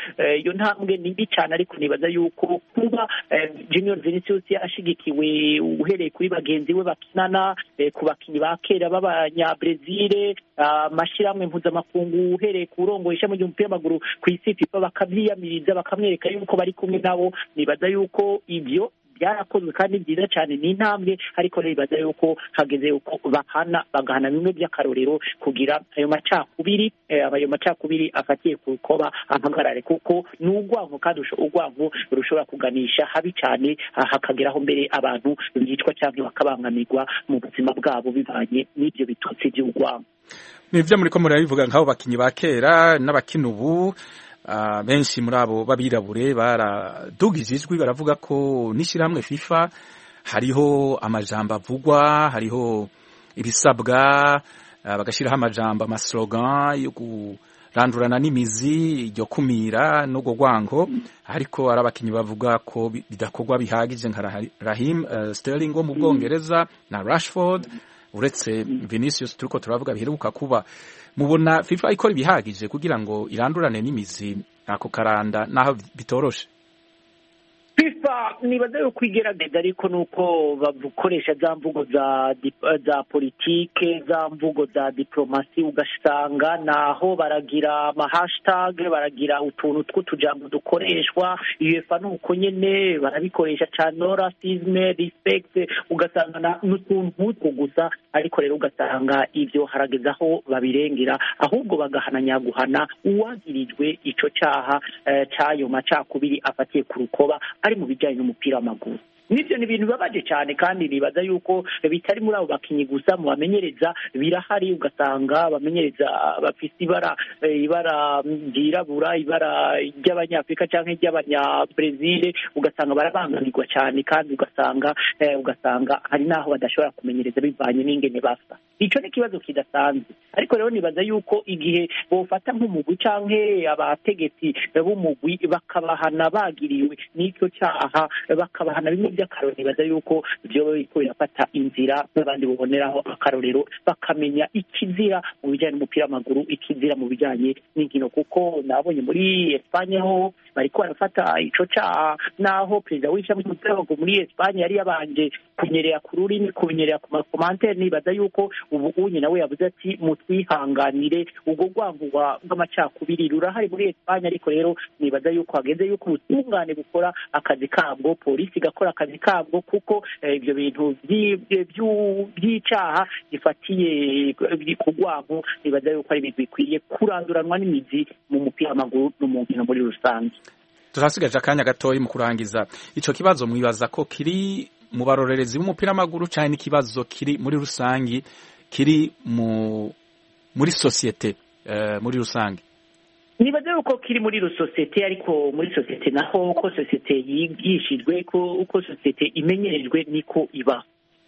ni mbi cyane, ariko nibaza yuko kuba Junior Vinicius ashigikiwe uhereye kuri bagenzi we bakinana, ku bakinyi ba kera b'abanyabrezil, amashyirahamwe mpuzamakungu uhereye ku urongoye ishami ry'umupira w'amaguru ku isi FIFA, bakabyiyamiriza bakamwereka yuko bari kumwe nabo. Nibaza yuko ibyo byarakozwe kandi byiza cyane, ni intambwe, ariko nibaza yuko hageze yuko bagahana bimwe by'akarorero kugira ayo macakubiri afatiye ku rukoba ahagarare, kuko ni urwango, kandi urwango rushobora kuganisha habi cyane, hakageraho mbere abantu bicwa cyangwa bakabangamirwa mu buzima bwabo bivanye n'ibyo bitutsi by'urwango. Nivyo muriko murabivuga nk'abo bakinyi ba kera n'abakina ubu. Benshi muri abo babirabure baradugije ijwi, baravuga ko n'ishyirahamwe FIFA hariho amajambo avugwa, hariho ibisabwa, bagashyiraho amajambo, amaslogan yo kurandurana n'imizi, iryo kumira n'ubwo rwango, ariko ari abakinnyi bavuga ko bidakorwa bihagije, nka Raheem Sterling wo mu Bwongereza na Rashford, uretse Vinicius turiko turavuga biheruka kuba. Mubona FIFA ikora ibihagije kugira ngo irandurane n'imizi ako karanda naho bitoroshe? FIFA nibaza yuko igerageza, ariko nuko bakoresha za mvugo za politike, za mvugo za diplomasi, ugasanga naho baragira amahashtag, baragira utuntu tw'utujambo dukoreshwa. UEFA nuko nyene barabikoresha cyane, no racisme, respect, ugasanga n'utuntu nk'utwo gusa, ariko rero ugasanga ibyo haragezaho babirengera, ahubwo bagahananya guhana uwagirijwe ico cyaha cyayo macakubiri afatiye ku rukoba ari mu bijyanye n'umupira w'amaguru. Nibyo ni ibintu bibabaje cyane, kandi nibaza yuko bitari muri abo bakinyi gusa, mu bamenyereza birahari, ugasanga bamenyereza bafite ibara ryirabura, ibara ry'abanyafrika cyangwa ry'abanyabrezil, ugasanga barabangamirwa cyane, kandi ugasanga hari naho badashobora kumenyereza bivanye n'ingene basa. Ico ni kibazo kidasanzwe, ariko rero nibaza yuko igihe bofata nk'umugwi canke abategetsi b'umugwi bakabahana bagiriwe n'icyo cyaha, bakabahana bimwe by'akarorero, nibaza yuko byo biko birafata inzira n'abandi buboneraho akarorero, bakamenya ikizira mu bijyanye n'umupira w'amaguru, ikizira mu bijyanye n'inkino, kuko nabonye muri Espagne ho bariko barafata ico cyaha, naho perezida w'ishami ry'umupira w'amaguru muri Espagne yari yabanje kunyerera ku rurimi, kunyerera ku makomantere. Nibaza yuko ubu unye nawe yavuze ati mutwihanganire, ubwo rwango rw'amacakubiri rurahari muri Espagne, ariko rero nibaza yuko hageze yuko ubutungane bukora akazi kabwo, polisi igakora akazi kabwo, kuko ibyo bintu by'icyaha gifatiye ku rwango, nibaza yuko ari ibintu bikwiye kuranduranwa n'imizi mu mupira w'amaguru no mu nkino muri rusange. Turasigaje akanya gatoyi mu kurangiza ico kibazo, mwibaza ko kiri mu barorerezi b'umupira w'amaguru cyane n'ikibazo kiri muri rusangi, kiri muri societe muri rusange? Nibaza yuko kiri muri sosiyete, ariko muri sosiyete naho uko sosiyete yigishijwe, ko uko sosiyete imenyerejwe niko iba.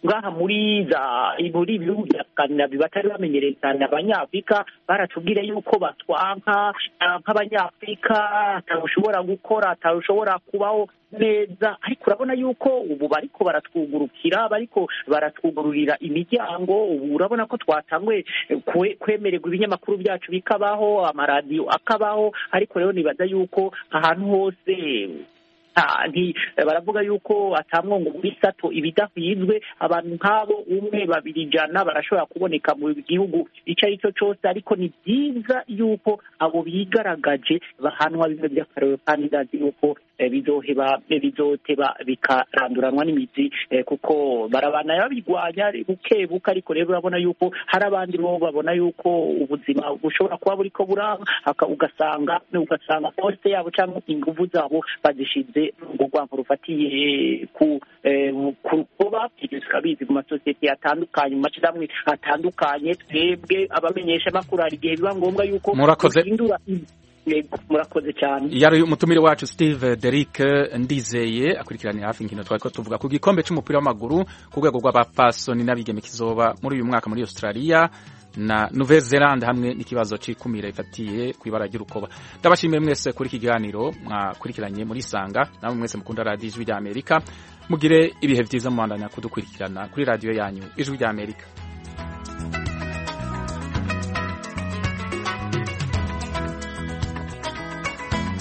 ngaha muri ibihugu bya Scandinavia batari bamenyereye cyane abanyafrika baratubwira yuko batwanka nk'abanyafrika atawushobora gukora atawushobora kubaho neza, ariko urabona yuko ubu bariko baratwugurukira, bariko baratwugururira imiryango. Ubu urabona ko twatangwe kwemererwa ibinyamakuru byacu bikabaho, amaradiyo akabaho, ariko rero nibaza yuko ahantu hose baravuga yuko atamwongo muri sato ibidahwizwe. Abantu nk'abo 1-2 barashobora kuboneka mu gihugu icyo ari cyo cyose, ariko ni byiza yuko abo bigaragaje bahanwa bimwe by'akarere, kandi ndazi yuko bizoteba bikaranduranwa n'imizi, kuko barabana babigwanya buke buke, ariko rero urabona yuko hari abandi bo babona yuko ubuzima bushobora kuba buriko buranga, ugasanga poste yabo cyangwa ingufu zabo bazishize mu rwango rufatiye ku rukoba. Turabizi mu masosiyete atandukanye, mu mashyirahamwe atandukanye, twebwe abamenyesha amakuru hari igihe biba ngombwa yuko duhindura. Murakoze cyane. Yari umutumire wacu Steve Derrick Ndizeye akurikiranira hafi inkino twari ko tuvuga ku gikombe cy'umupira w'amaguru ku rwego rw'abapasoni n'abigeme kizoba muri uyu mwaka muri Australia na Nouvelle-Zélande hamwe n'ikibazo c'ikumira ifatiye ku ibara ry'urukoba. Ndabashimiye mwese kuri kiganiro mwakurikiranye muri Sanga, namwe mwese mukunda radio Ijwi ry'Amerika. Mugire ibihe byiza mu bandanya kudukurikirana kuri radio yanyu Ijwi ry'Amerika.